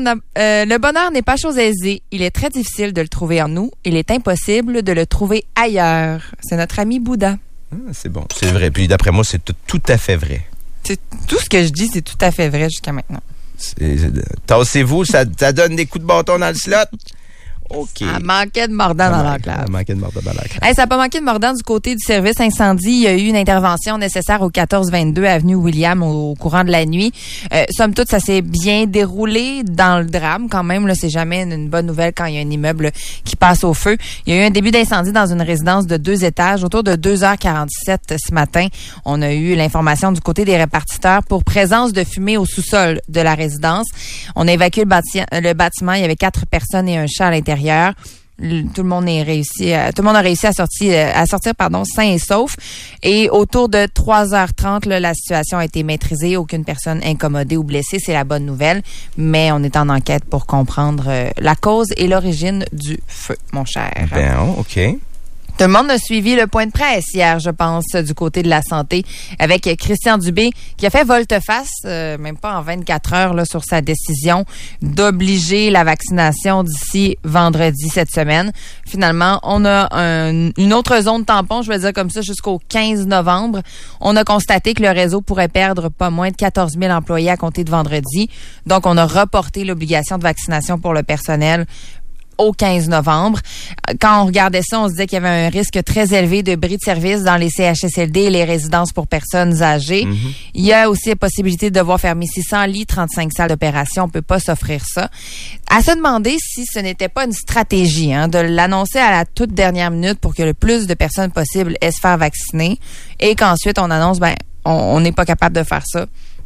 bonheur n'est pas chose aisée. Il est très difficile de le trouver en nous. Il est impossible de le trouver ailleurs. C'est notre ami Bouddha. C'est bon. C'est vrai. Puis d'après moi, c'est tout à fait vrai. C'est tout ce que je dis, c'est tout à fait vrai jusqu'à maintenant. Tassez-vous, ça donne des coups de bâton dans le slot. OK. Ça manquait de mordant dans l'enclave. Ça manquait de mordant dans l'enclave. Ça n'a pas manqué de mordant du côté du service incendie. Il y a eu une intervention nécessaire au 1422 avenue William au courant de la nuit. Somme toute, ça s'est bien déroulé dans le drame quand même. Là, c'est jamais une bonne nouvelle quand il y a un immeuble qui passe au feu. Il y a eu un début d'incendie dans une résidence de 2 étages autour de 2h47 ce matin. On a eu l'information du côté des répartiteurs pour présence de fumée au sous-sol de la résidence. On a évacué le bâtiment. Il y avait 4 personnes et un chat à l'intérieur. Tout le monde a réussi à sortir sain et sauf. Et autour de 3h30, la situation a été maîtrisée. Aucune personne incommodée ou blessée. C'est la bonne nouvelle. Mais on est en enquête pour comprendre la cause et l'origine du feu, mon cher. OK. Tout le monde a suivi le point de presse hier, je pense, du côté de la santé, avec Christian Dubé, qui a fait volte-face, même pas en 24 heures, là, sur sa décision d'obliger la vaccination d'ici vendredi cette semaine. Finalement, on a une autre zone tampon, je vais dire comme ça, jusqu'au 15 novembre. On a constaté que le réseau pourrait perdre pas moins de 14 000 employés à compter de vendredi. Donc, on a reporté l'obligation de vaccination pour le personnel au 15 novembre. Quand on regardait ça, on se disait qu'il y avait un risque très élevé de bris de service dans les CHSLD et les résidences pour personnes âgées. Il y a aussi la possibilité de devoir fermer 600 lits, 35 salles d'opération. On peut pas s'offrir ça. À se demander si ce n'était pas une stratégie de l'annoncer à la toute dernière minute pour que le plus de personnes possible aient se faire vacciner et qu'ensuite on annonce, on n'est pas capable de faire ça.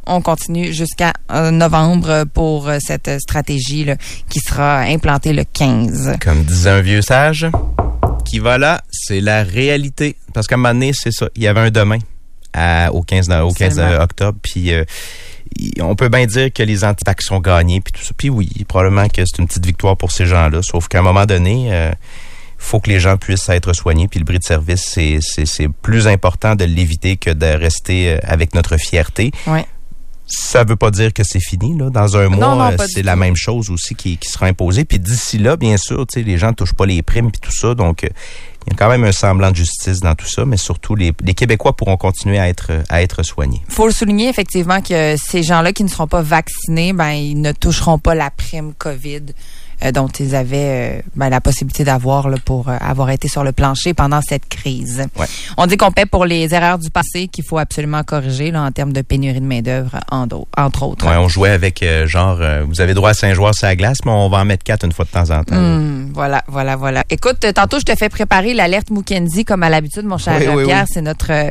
on continue jusqu'à novembre pour cette stratégie là, qui sera implantée le 15. Comme disait un vieux sage, qui va là, c'est la réalité. Parce qu'à un moment donné, c'est ça. Il y avait un demain au 15 octobre, puis on peut bien dire que les anti-vax sont gagnés, puis tout ça. Puis oui, probablement que c'est une petite victoire pour ces gens-là, sauf qu'à un moment donné, faut que les gens puissent être soignés, puis le bris de service, c'est plus important de l'éviter que de rester avec notre fierté. Oui. Ça veut pas dire que c'est fini, là. Dans un mois, c'est la même chose aussi qui sera imposée. Puis d'ici là, bien sûr, tu sais, les gens ne touchent pas les primes puis tout ça. Donc, il y a quand même un semblant de justice dans tout ça, mais surtout, les Québécois pourront continuer à être soignés. Il faut le souligner, effectivement, que ces gens-là qui ne seront pas vaccinés, ben, ils ne toucheront pas la prime COVID dont ils avaient la possibilité d'avoir là, pour avoir été sur le plancher pendant cette crise. Ouais. On dit qu'on paie pour les erreurs du passé qu'il faut absolument corriger là, en termes de pénurie de main-d'œuvre, entre autres. Ouais, on jouait avec vous avez droit à Saint-Joire sur la glace, mais on va en mettre 4 une fois de temps en temps. Voilà. Écoute, tantôt, je te fais préparer l'alerte Mukendi, comme à l'habitude, mon cher Pierre. Oui. C'est notre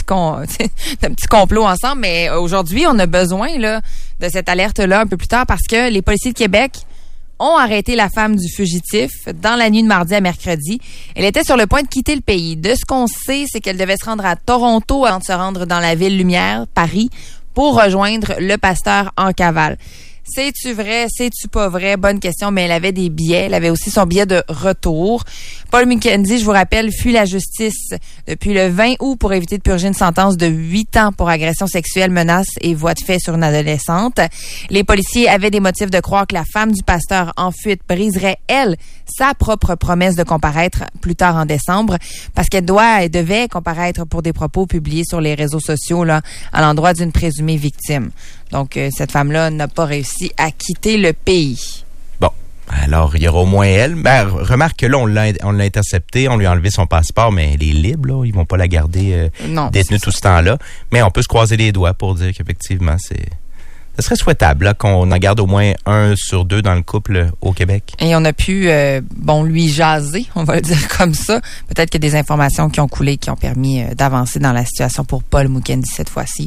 petit complot ensemble. Mais aujourd'hui, on a besoin là de cette alerte-là un peu plus tard parce que les policiers de Québec ont arrêté la femme du fugitif dans la nuit de mardi à mercredi. Elle était sur le point de quitter le pays. De ce qu'on sait, c'est qu'elle devait se rendre à Toronto avant de se rendre dans la ville lumière, Paris, pour rejoindre le pasteur en cavale. C'est-tu vrai? C'est-tu pas vrai? Bonne question, mais elle avait des billets. Elle avait aussi son billet de retour. Paul Mukendi, je vous rappelle, fuit la justice depuis le 20 août pour éviter de purger une sentence de 8 ans pour agression sexuelle, menace et voie de fait sur une adolescente. Les policiers avaient des motifs de croire que la femme du pasteur en fuite briserait, elle, sa propre promesse de comparaître plus tard en décembre parce qu'elle devait comparaître pour des propos publiés sur les réseaux sociaux là, à l'endroit d'une présumée victime. Donc, cette femme-là n'a pas réussi à quitter le pays. Bon, alors il y aura au moins elle. Ben, remarque que là, on l'a interceptée, on lui a enlevé son passeport, mais elle est libre, là. Ils vont pas la garder détenue tout ce temps-là. Mais on peut se croiser les doigts pour dire qu'effectivement, ce serait souhaitable là, qu'on en garde au moins 1 sur 2 dans le couple au Québec. Et on a pu, lui jaser, on va le dire comme ça. Peut-être qu'il y a des informations qui ont coulé, qui ont permis d'avancer dans la situation pour Paul Mukendi cette fois-ci.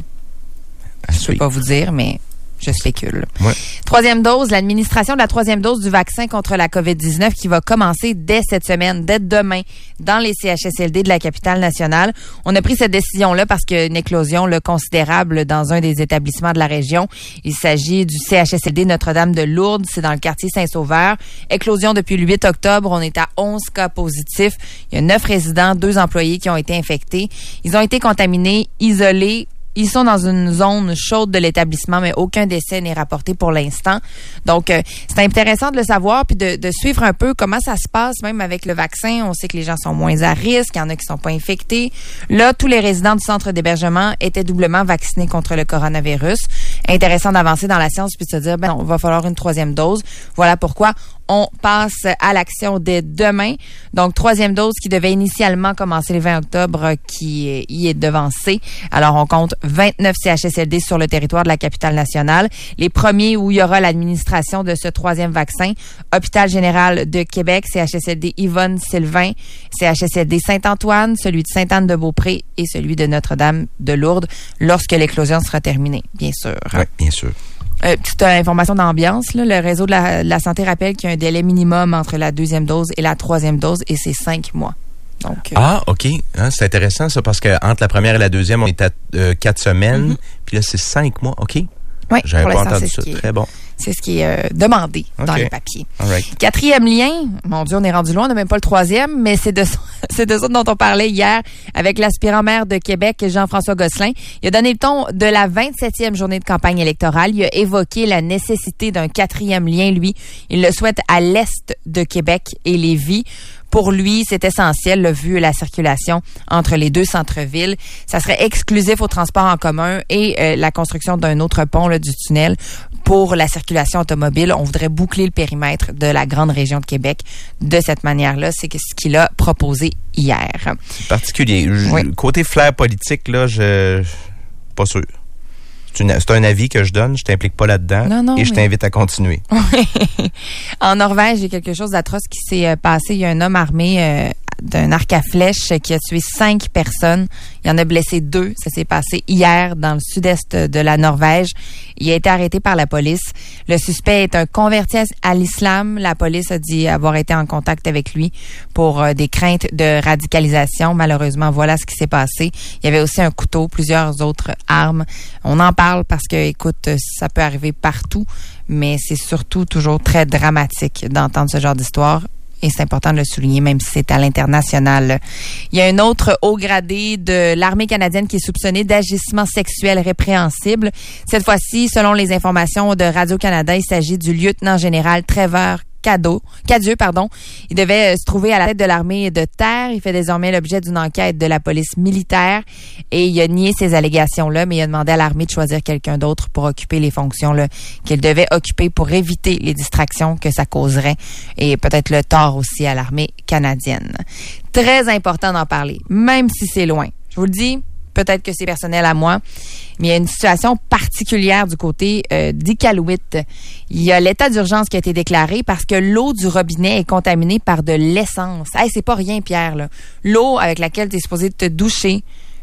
Je ne peux pas vous dire, mais je spécule. Ouais. Troisième dose, l'administration de la troisième dose du vaccin contre la COVID-19 qui va commencer dès cette semaine, dès demain, dans les CHSLD de la capitale nationale. On a pris cette décision-là parce qu'il y a une éclosion considérable dans un des établissements de la région. Il s'agit du CHSLD Notre-Dame de Lourdes. C'est dans le quartier Saint-Sauveur. Éclosion depuis le 8 octobre. On est à 11 cas positifs. Il y a 9 résidents, 2 employés qui ont été infectés. Ils ont été contaminés, isolés. Ils sont dans une zone chaude de l'établissement, mais aucun décès n'est rapporté pour l'instant. Donc, c'est intéressant de le savoir puis de suivre un peu comment ça se passe, même avec le vaccin. On sait que les gens sont moins à risque, il y en a qui sont pas infectés. Là, tous les résidents du centre d'hébergement étaient doublement vaccinés contre le coronavirus. Intéressant d'avancer dans la science puis de se dire, on va falloir une 3e dose. Voilà pourquoi on passe à l'action dès demain. Donc, 3e dose qui devait initialement commencer le 20 octobre, qui y est devancée. Alors, on compte 29 CHSLD sur le territoire de la capitale nationale. Les premiers où il y aura l'administration de ce 3e vaccin, Hôpital général de Québec, CHSLD Yvonne-Sylvain, CHSLD Saint-Antoine, celui de Sainte-Anne-de-Beaupré et celui de Notre-Dame de Lourdes, lorsque l'éclosion sera terminée, bien sûr. Oui, bien sûr. Petite information d'ambiance, là, le réseau de la santé rappelle qu'il y a un délai minimum entre la 2e dose et la 3e dose et c'est 5 mois. Donc, OK. C'est intéressant ça parce que entre la première et la 2e, on est à 4 semaines, puis là c'est 5 mois. OK. Oui, j'avais pas entendu ça. Très bon. C'est ce qui est demandé dans les papiers. All right. 4e lien, mon Dieu, on est rendu loin, on n'a même pas le 3e, mais c'est de ça dont on parlait hier avec l'aspirant maire de Québec, Jean-François Gosselin. Il a donné le ton de la 27e journée de campagne électorale. Il a évoqué la nécessité d'un 4e lien, lui. Il le souhaite à l'est de Québec et Lévis. Pour lui, c'est essentiel, là, vu la circulation entre les deux centres-villes. Ça serait exclusif au transport en commun et la construction d'un autre pont là, du tunnel pour la circulation automobile. On voudrait boucler le périmètre de la grande région de Québec de cette manière-là. C'est ce qu'il a proposé hier. C'est particulier. Oui. Côté flair politique, là, pas sûr. C'est un avis que je donne, je t'implique pas là-dedans et je t'invite à continuer. En Norvège, il y a quelque chose d'atroce qui s'est passé. Il y a un homme armé d'un arc à flèche qui a tué 5 personnes. Il en a blessé 2. Ça s'est passé hier dans le sud-est de la Norvège. Il a été arrêté par la police. Le suspect est un converti à l'islam. La police a dit avoir été en contact avec lui pour des craintes de radicalisation. Malheureusement, voilà ce qui s'est passé. Il y avait aussi un couteau, plusieurs autres armes. On en parle parce que, écoute, ça peut arriver partout, mais c'est surtout toujours très dramatique d'entendre ce genre d'histoire. Et c'est important de le souligner, même si c'est à l'international. Il y a un autre haut gradé de l'armée canadienne qui est soupçonné d'agissement sexuel répréhensible. Cette fois-ci, selon les informations de Radio-Canada, il s'agit du lieutenant-général Trevor Cadieux. Il devait se trouver à la tête de l'armée de terre. Il fait désormais l'objet d'une enquête de la police militaire et il a nié ces allégations-là, mais il a demandé à l'armée de choisir quelqu'un d'autre pour occuper les fonctions là, qu'il devait occuper pour éviter les distractions que ça causerait et peut-être le tort aussi à l'armée canadienne. Très important d'en parler, même si c'est loin. Je vous le dis, peut-être que c'est personnel à moi, mais il y a une situation particulière du côté d'Iqaluit. Il y a l'état d'urgence qui a été déclaré parce que l'eau du robinet est contaminée par de l'essence. Hey, c'est pas rien, Pierre, là. L'eau avec laquelle tu es supposé te doucher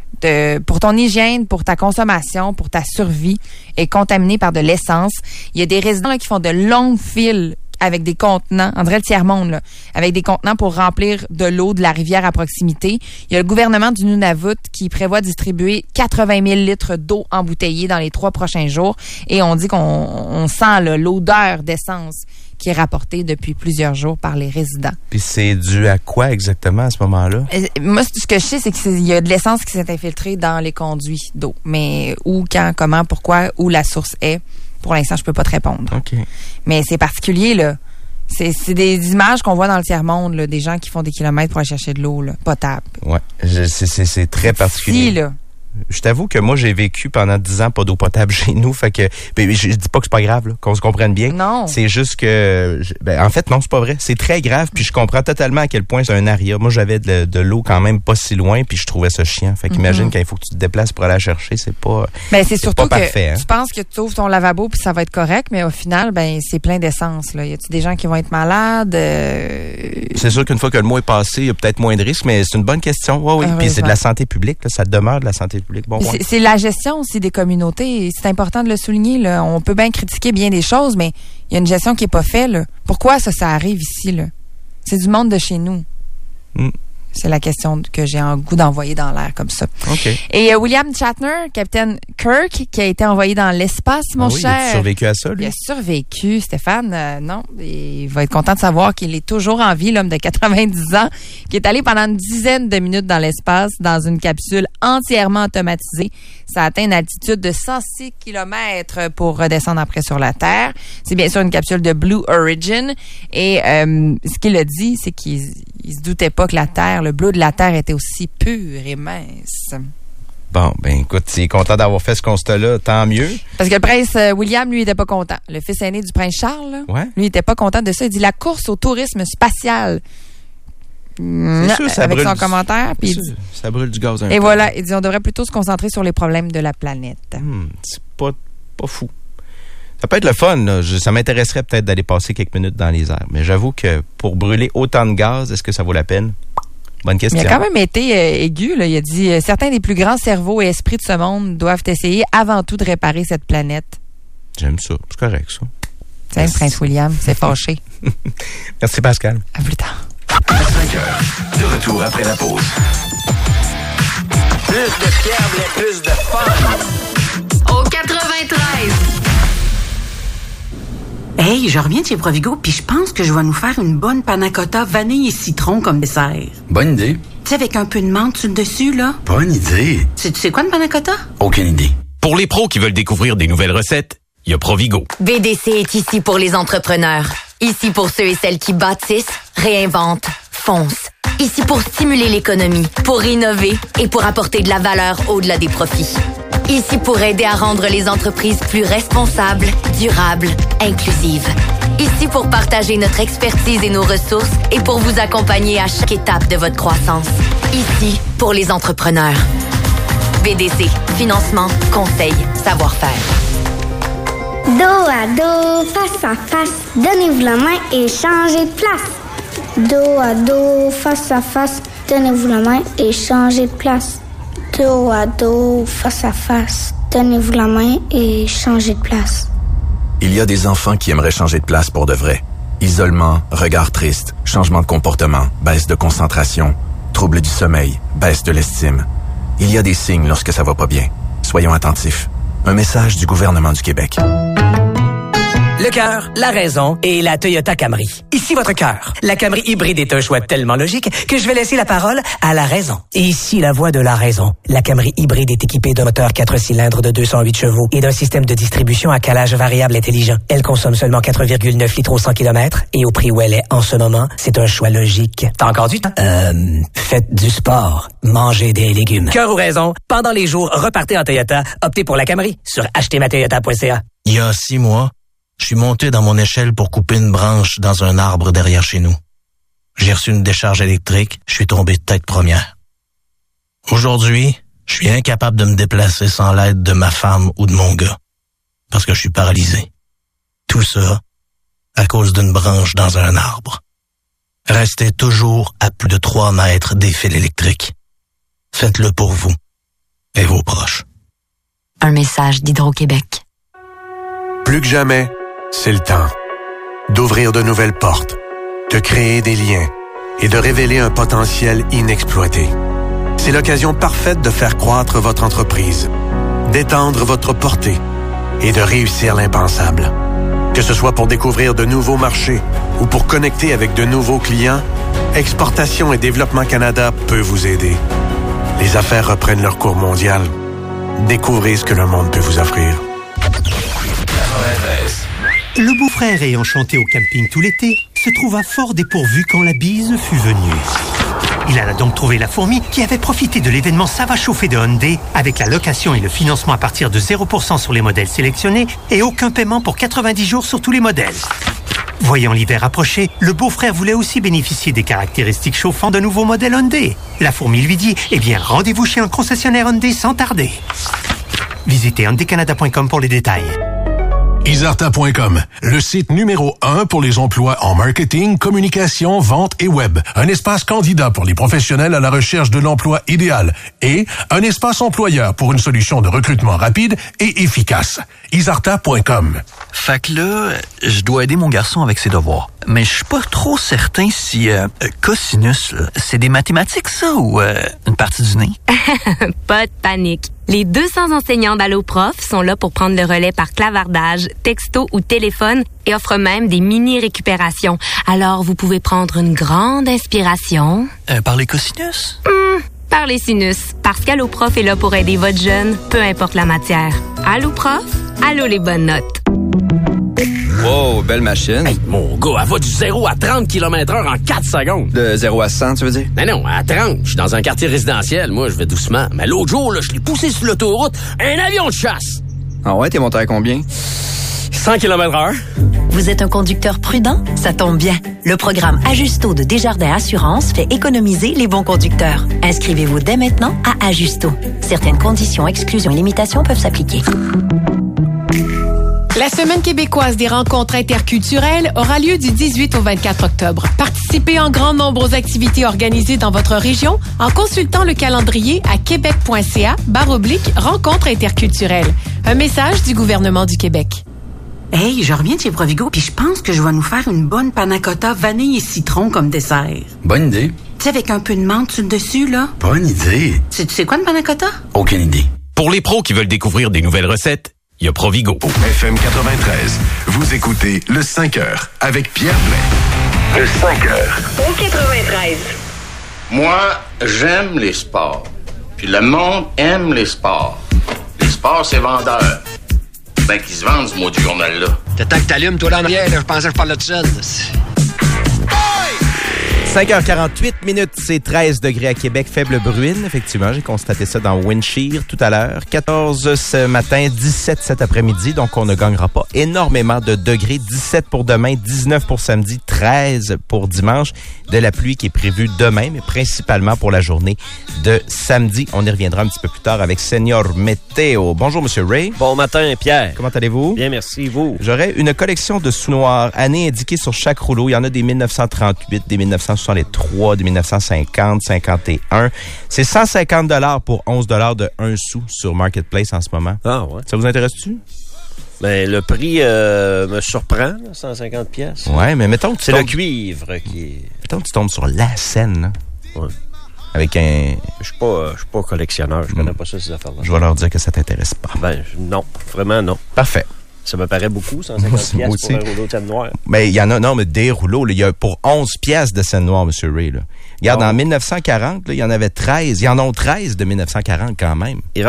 pour ton hygiène, pour ta consommation, pour ta survie, est contaminée par de l'essence. Il y a des résidents là, qui font de longues files avec des contenants, on dirait le tiers-monde, là, avec des contenants pour remplir de l'eau de la rivière à proximité. Il y a le gouvernement du Nunavut qui prévoit distribuer 80 000 litres d'eau embouteillée dans les 3 prochains jours. Et on dit qu'on sent là, l'odeur d'essence qui est rapportée depuis plusieurs jours par les résidents. Puis c'est dû à quoi exactement à ce moment-là? Moi, ce que je sais, c'est qu'il y a de l'essence qui s'est infiltrée dans les conduits d'eau. Mais où, quand, comment, pourquoi, où la source est, pour l'instant, je peux pas te répondre. Okay. Mais c'est particulier, là. C'est des images qu'on voit dans le tiers-monde, là, des gens qui font des kilomètres pour aller chercher de l'eau là, potable. Ouais, c'est très particulier. Si, là. Je t'avoue que moi, j'ai vécu pendant 10 ans pas d'eau potable chez nous. Fait que, je dis pas que c'est pas grave, là, qu'on se comprenne bien. Non. C'est juste que, en fait, non, c'est pas vrai. C'est très grave. Puis je comprends totalement à quel point c'est un aria. Moi, j'avais de l'eau quand même pas si loin, puis je trouvais ça chiant. Fait qu'imagine quand il faut que tu te déplaces pour aller la chercher, c'est pas. Ben, c'est surtout pas parfait, que tu penses que tu ouvres ton lavabo puis ça va être correct, mais au final, ben, c'est plein d'essence, là. Y a-tu des gens qui vont être malades? C'est sûr qu'une fois que le mois est passé, il y a peut-être moins de risques, mais c'est une bonne question. Ouais, oui. Puis c'est de la santé publique, là. Ça demeure de la santé publique. Bon, ouais. C'est la gestion aussi des communautés. C'est important de le souligner, là. On peut bien critiquer bien des choses, mais il y a une gestion qui est pas faite, là. Pourquoi ça arrive ici, là? C'est du monde de chez nous. C'est la question que j'ai un goût d'envoyer dans l'air comme ça. Okay. Et William Shatner, capitaine Kirk, qui a été envoyé dans l'espace, mon cher. Il a survécu à ça, lui? Il a survécu, Stéphane. Non, il va être content de savoir qu'il est toujours en vie, l'homme de 90 ans, qui est allé pendant une dizaine de minutes dans l'espace, dans une capsule entièrement automatisée. Ça atteint une altitude de 106 km pour redescendre après sur la Terre. C'est bien sûr une capsule de Blue Origin. Et ce qu'il a dit, c'est qu'il se doutait pas que la Terre, le bleu de la Terre était aussi pur et mince. Bon, ben écoute, il est content d'avoir fait ce constat-là, tant mieux. Parce que le prince William, lui, était pas content. Le fils aîné du prince Charles, là, ouais. Lui, il était pas content de ça. Il dit la course au tourisme spatial. C'est sûr, ça avec brûle son commentaire. Puis ça brûle du gaz un peu. Et voilà, il dit on devrait plutôt se concentrer sur les problèmes de la planète. C'est pas fou. Ça peut être le fun, là. Ça m'intéresserait peut-être d'aller passer quelques minutes dans les airs. Mais j'avoue que pour brûler autant de gaz, est-ce que ça vaut la peine? Bonne question. Il a quand même été aigu, là. Il a dit certains des plus grands cerveaux et esprits de ce monde doivent essayer avant tout de réparer cette planète. J'aime ça. C'est correct, ça. Tiens, Prince William, c'est fâché. Merci, Pascal. À plus tard. 5 heures, de retour après la pause. Plus de Pierre, plus de fun. Au 93. Hey, je reviens de chez Provigo, puis je pense que je vais nous faire une bonne panna cotta vanille et citron comme dessert. Bonne idée. Tu sais, avec un peu de menthe sur le dessus, là. Bonne idée. Tu sais quoi, une panna cotta? Aucune idée. Pour les pros qui veulent découvrir des nouvelles recettes, il y a Provigo. BDC est ici pour les entrepreneurs. Ici pour ceux et celles qui bâtissent, réinventent, foncent. Ici pour stimuler l'économie, pour innover et pour apporter de la valeur au-delà des profits. Ici pour aider à rendre les entreprises plus responsables, durables, inclusives. Ici pour partager notre expertise et nos ressources et pour vous accompagner à chaque étape de votre croissance. Ici pour les entrepreneurs. BDC, financement, conseil, savoir-faire. Dos à dos, face à face, donnez-vous la main et changez de place. Dos à dos, face à face, tenez-vous la main et changez de place. Dos à dos, face à face, tenez-vous la main et changez de place. Il y a des enfants qui aimeraient changer de place pour de vrai. Isolement, regard triste, changement de comportement, baisse de concentration, trouble du sommeil, baisse de l'estime. Il y a des signes lorsque ça va pas bien. Soyons attentifs. Un message du gouvernement du Québec. Le cœur, la raison et la Toyota Camry. Ici votre cœur. La Camry hybride est un choix tellement logique que je vais laisser la parole à la raison. Et ici la voix de la raison. La Camry hybride est équipée d'un moteur 4 cylindres de 208 chevaux et d'un système de distribution à calage variable intelligent. Elle consomme seulement 4,9 litres au 100 km et au prix où elle est en ce moment, c'est un choix logique. T'as encore du temps? Faites du sport. Mangez des légumes. Cœur ou raison, pendant les jours, repartez en Toyota. Optez pour la Camry sur achetezmatoyota.ca. Il y a 6 mois, je suis monté dans mon échelle pour couper une branche dans un arbre derrière chez nous. J'ai reçu une décharge électrique, je suis tombé tête première. Aujourd'hui, je suis incapable de me déplacer sans l'aide de ma femme ou de mon gars, parce que je suis paralysé. Tout ça à cause d'une branche dans un arbre. Restez toujours à plus de 3 mètres des fils électriques. Faites-le pour vous et vos proches. Un message d'Hydro-Québec. Plus que jamais, c'est le temps d'ouvrir de nouvelles portes, de créer des liens et de révéler un potentiel inexploité. C'est l'occasion parfaite de faire croître votre entreprise, d'étendre votre portée et de réussir l'impensable. Que ce soit pour découvrir de nouveaux marchés ou pour connecter avec de nouveaux clients, Exportation et Développement Canada peut vous aider. Les affaires reprennent leur cours mondial. Découvrez ce que le monde peut vous offrir. Le beau-frère ayant chanté au camping tout l'été se trouva fort dépourvu quand la bise fut venue. Il alla donc trouver la fourmi qui avait profité de l'événement Ça va chauffer de Hyundai avec la location et le financement à partir de 0% sur les modèles sélectionnés et aucun paiement pour 90 jours sur tous les modèles. Voyant l'hiver approcher, le beau-frère voulait aussi bénéficier des caractéristiques chauffantes d'un nouveau modèle Hyundai. La fourmi lui dit « Eh bien, rendez-vous chez un concessionnaire Hyundai sans tarder. » Visitez hyundaicanada.com pour les détails. Isarta.com, le site numéro 1 pour les emplois en marketing, communication, vente et web. Un espace candidat pour les professionnels à la recherche de l'emploi idéal. Et un espace employeur pour une solution de recrutement rapide et efficace. Isarta.com. Fait que là, je dois aider mon garçon avec ses devoirs. Mais je suis pas trop certain si cosinus, c'est des mathématiques ça ou une partie du nez? Pas de panique. Les 200 enseignants d'AlloProf sont là pour prendre le relais par clavardage, texto ou téléphone et offrent même des mini-récupérations. Alors, vous pouvez prendre une grande inspiration. Par les cosinus? Par les sinus. Parce qu'AlloProf est là pour aider votre jeune, peu importe la matière. AlloProf, allo les bonnes notes. Wow, belle machine. Hey, mon gars, elle va du 0 à 30 km/h en 4 secondes. De 0 à 100, tu veux dire? Non, à 30. Je suis dans un quartier résidentiel. Moi, je vais doucement. Mais l'autre jour, là, je l'ai poussé sur l'autoroute. Un avion de chasse. Ah ouais, t'es monté à combien? 100 km/h. Vous êtes un conducteur prudent? Ça tombe bien. Le programme Ajusto de Desjardins Assurance fait économiser les bons conducteurs. Inscrivez-vous dès maintenant à Ajusto. Certaines conditions, exclusions et limitations peuvent s'appliquer. La Semaine québécoise des rencontres interculturelles aura lieu du 18 au 24 octobre. Participez en grand nombre aux activités organisées dans votre région en consultant le calendrier à québec.ca/rencontres interculturelles. Un message du gouvernement du Québec. Hey, je reviens de chez Provigo puis je pense que je vais nous faire une bonne panna cotta vanille et citron comme dessert. Bonne idée. Tu sais, avec un peu de menthe sur le dessus, là. Bonne idée. Tu sais quoi une panna cotta? Aucune idée. Pour les pros qui veulent découvrir des nouvelles recettes, il y a Provigo. FM 93, vous écoutez le 5 heures avec Pierre Blais. Le 5 heures. Au 93. Moi, j'aime les sports. Puis le monde aime les sports. Les sports, c'est vendeur. Ben, qu'ils se vendent, ce mot du journal-là. T'as tant que t'allumes, toi, là, en arrière, là, je pensais que je parlais de seul. 5h48, c'est 13 degrés à Québec, faible bruine. Effectivement, j'ai constaté ça dans Windshear tout à l'heure. 14 ce matin, 17 cet après-midi, donc on ne gagnera pas énormément de degrés. 17 pour demain, 19 pour samedi, 13 pour dimanche. De la pluie qui est prévue demain, mais principalement pour la journée de samedi. On y reviendra un petit peu plus tard avec Senior Météo. Bonjour, Monsieur Ray. Bon matin, Pierre. Comment allez-vous? Bien, merci. Vous? J'aurais une collection de sous-noirs, années indiquées sur chaque rouleau. Il y en a des 1938, des 1963, des 1950, 51. C'est 150 $ pour 11 $ de 1 sou sur Marketplace en ce moment. Ah ouais. Ça vous intéresse-tu? Ben, le prix me surprend, là, 150 pièces. Ouais, mais mettons que c'est le cuivre qui est... Mettons que tu tombes sur la scène, là. Ouais. Avec un... Je suis pas collectionneur, je connais pas ça, ces affaires-là. Je vais leur dire que ça t'intéresse pas. Ben, non, vraiment non. Parfait. Ça me paraît beaucoup, 150 pièces pour un rouleau de scène noire. Mais il y en a, non, mais des rouleaux, là, il y a pour 11 pièces de scène noire, M. Ray, là. Regarde, en 1940, là, il y en avait 13. Il y en a 13 de 1940 quand même. Il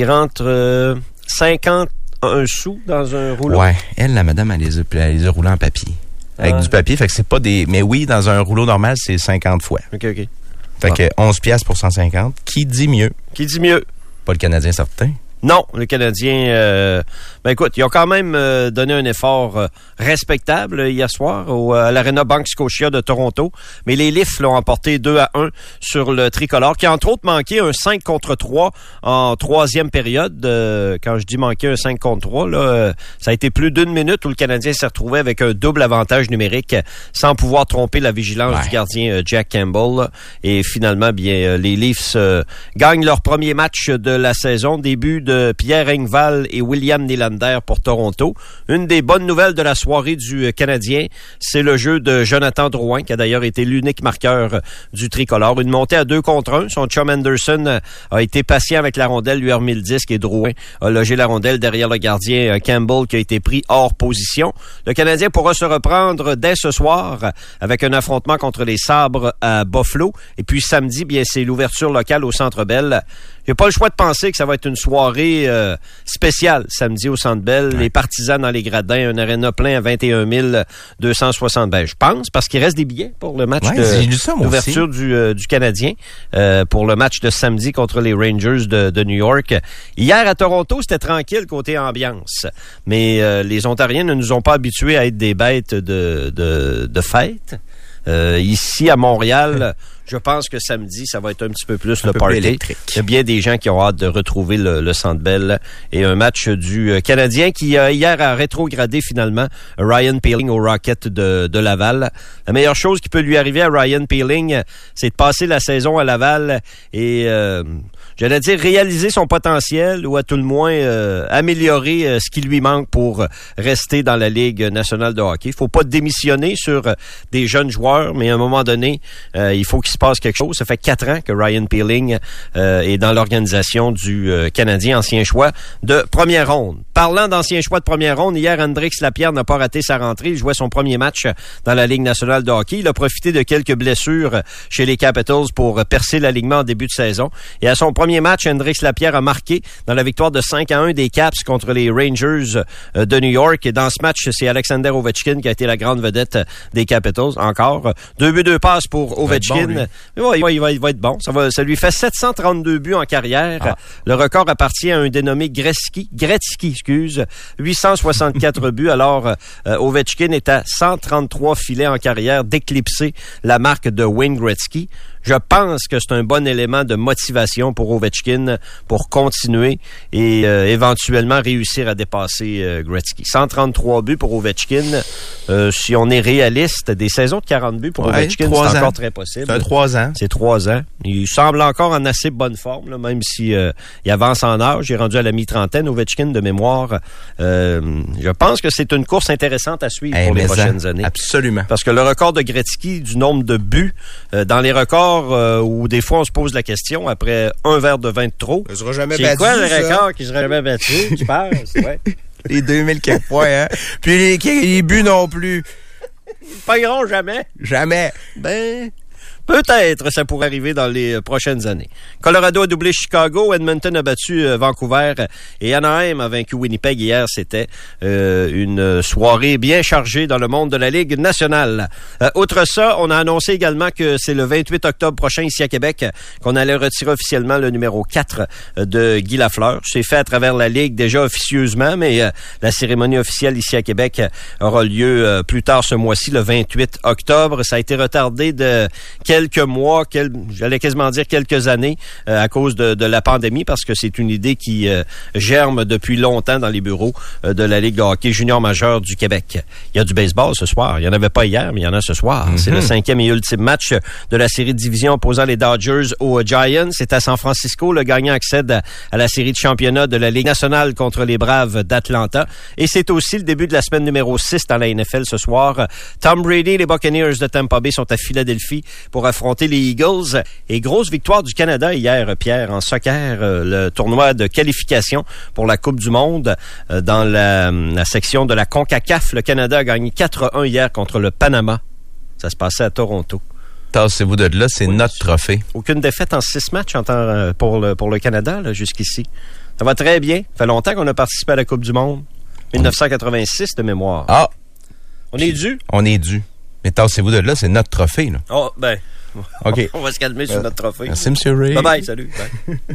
rentre 50 un sou dans un rouleau. Ouais, elle, la madame, elle les a roulés en papier. Avec du papier, fait que c'est pas des... Mais oui, dans un rouleau normal, c'est 50 fois. OK. Fait que 11 pièces pour 150. Qui dit mieux? Qui dit mieux? Pas le Canadien certain. Non, le Canadien, ben écoute, ils ont quand même donné un effort respectable hier soir à l'Arena Bank Scotia de Toronto. Mais les Leafs l'ont emporté 2-1 sur le tricolore, qui a entre autres manqué un 5 contre 3 en troisième période. Quand je dis manquer un 5 contre 3, là, ça a été plus d'une minute où le Canadien s'est retrouvé avec un double avantage numérique sans pouvoir tromper la vigilance du gardien Jack Campbell. Là. Et finalement, bien, les Leafs gagnent leur premier match de la saison, début de Pierre Engvall et William Nylander pour Toronto. Une des bonnes nouvelles de la soirée du Canadien, c'est le jeu de Jonathan Drouin, qui a d'ailleurs été l'unique marqueur du tricolore. Une montée à 2 contre 1. Son chum Anderson a été patient avec la rondelle, lui a remis le disque et Drouin a logé la rondelle derrière le gardien Campbell qui a été pris hors position. Le Canadien pourra se reprendre dès ce soir avec un affrontement contre les Sabres à Buffalo. Et puis samedi, bien, c'est l'ouverture locale au Centre Bell. J'ai pas le choix de penser que ça va être une soirée spéciale samedi au Centre Bell. Ouais. Les partisans dans les gradins, un aréna plein à 21 260. Ben, je pense, parce qu'il reste des billets pour le match d'ouverture du Canadien, pour le match de samedi contre les Rangers de New York. Hier à Toronto, c'était tranquille côté ambiance, mais les Ontariens ne nous ont pas habitués à être des bêtes de fête. Ici à Montréal, je pense que samedi, ça va être un petit peu plus le party. Il y a bien des gens qui ont hâte de retrouver le Centre Bell et un match du Canadien qui hier a rétrogradé finalement Ryan Poehling au Rocket de Laval. La meilleure chose qui peut lui arriver à Ryan Poehling, c'est de passer la saison à Laval et j'allais dire réaliser son potentiel ou à tout le moins améliorer ce qui lui manque pour rester dans la Ligue nationale de hockey. Il faut pas démissionner sur des jeunes joueurs, mais à un moment donné, il faut qu'il se passe quelque chose. Ça fait 4 ans que Ryan Poehling est dans l'organisation du Canadien, ancien choix de première ronde. Parlant d'ancien choix de première ronde, hier, Hendrix Lapierre n'a pas raté sa rentrée. Il jouait son premier match dans la Ligue nationale de hockey. Il a profité de quelques blessures chez les Capitals pour percer l'alignement en début de saison. Et à son premier match, Hendrix Lapierre a marqué dans la victoire de 5-1 des Caps contre les Rangers de New York. Et dans ce match, c'est Alexander Ovechkin qui a été la grande vedette des Capitals. Encore 2 buts, 2 passes pour Ovechkin. Il va être bon. Ça lui fait 732 buts en carrière. Le record appartient à un dénommé Gretzky, 864 buts. Alors, Ovechkin est à 133 filets en carrière d'éclipser la marque de Wayne Gretzky. Je pense que c'est un bon élément de motivation pour Ovechkin pour continuer et éventuellement réussir à dépasser Gretzky. 133 buts pour Ovechkin. Si on est réaliste, des saisons de 40 buts pour Ovechkin, c'est encore très possible. C'est 3 ans. C'est 3 ans. Il semble encore en assez bonne forme, là, même si il avance en âge. Il est rendu à la mi-trentaine, Ovechkin, de mémoire. Je pense que c'est une course intéressante à suivre pour les prochaines années. Absolument. Parce que le record de Gretzky du nombre de buts, dans les records où des fois on se pose la question après un verre de vin de trop. Ça sera jamais battu. C'est quoi le record qui sera jamais battu, tu penses? Ouais. Les 2000 quelques points, hein? Puis les buts non plus. Ils payeront jamais. Jamais. Ben, Peut-être, ça pourrait arriver dans les prochaines années. Colorado a doublé Chicago, Edmonton a battu Vancouver et Anaheim a vaincu Winnipeg hier. C'était une soirée bien chargée dans le monde de la Ligue nationale. Outre ça, on a annoncé également que c'est le 28 octobre prochain ici à Québec qu'on allait retirer officiellement le numéro 4 de Guy Lafleur. C'est fait à travers la Ligue déjà officieusement, mais la cérémonie officielle ici à Québec aura lieu plus tard ce mois-ci, le 28 octobre. Ça a été retardé de quelques mois, j'allais quasiment dire quelques années à cause de la pandémie, parce que c'est une idée qui germe depuis longtemps dans les bureaux de la Ligue de hockey junior majeur du Québec. Il y a du baseball ce soir. Il n'y en avait pas hier, mais il y en a ce soir. C'est le 5e et ultime match de la série de division opposant les Dodgers aux Giants. C'est à San Francisco. Le gagnant accède à la série de championnat de la Ligue nationale contre les Braves d'Atlanta. Et c'est aussi le début de la semaine numéro 6 dans la NFL ce soir. Tom Brady et les Buccaneers de Tampa Bay sont à Philadelphie pour affronter les Eagles. Et grosse victoire du Canada hier, Pierre, en soccer, le tournoi de qualification pour la Coupe du Monde. Dans la section de la CONCACAF, le Canada a gagné 4-1 hier contre le Panama. Ça se passait à Toronto. Tassez-vous de là, c'est notre trophée. Aucune défaite en 6 matchs pour le Canada là, jusqu'ici. Ça va très bien. Ça fait longtemps qu'on a participé à la Coupe du Monde. 1986 de mémoire. Ah! On est dû? On est dû. Mais tassez-vous de là, c'est notre trophée. Là. Oh, ben... OK. On va se calmer sur notre trophée. Merci, M. Ray. Bye-bye, salut. Bye.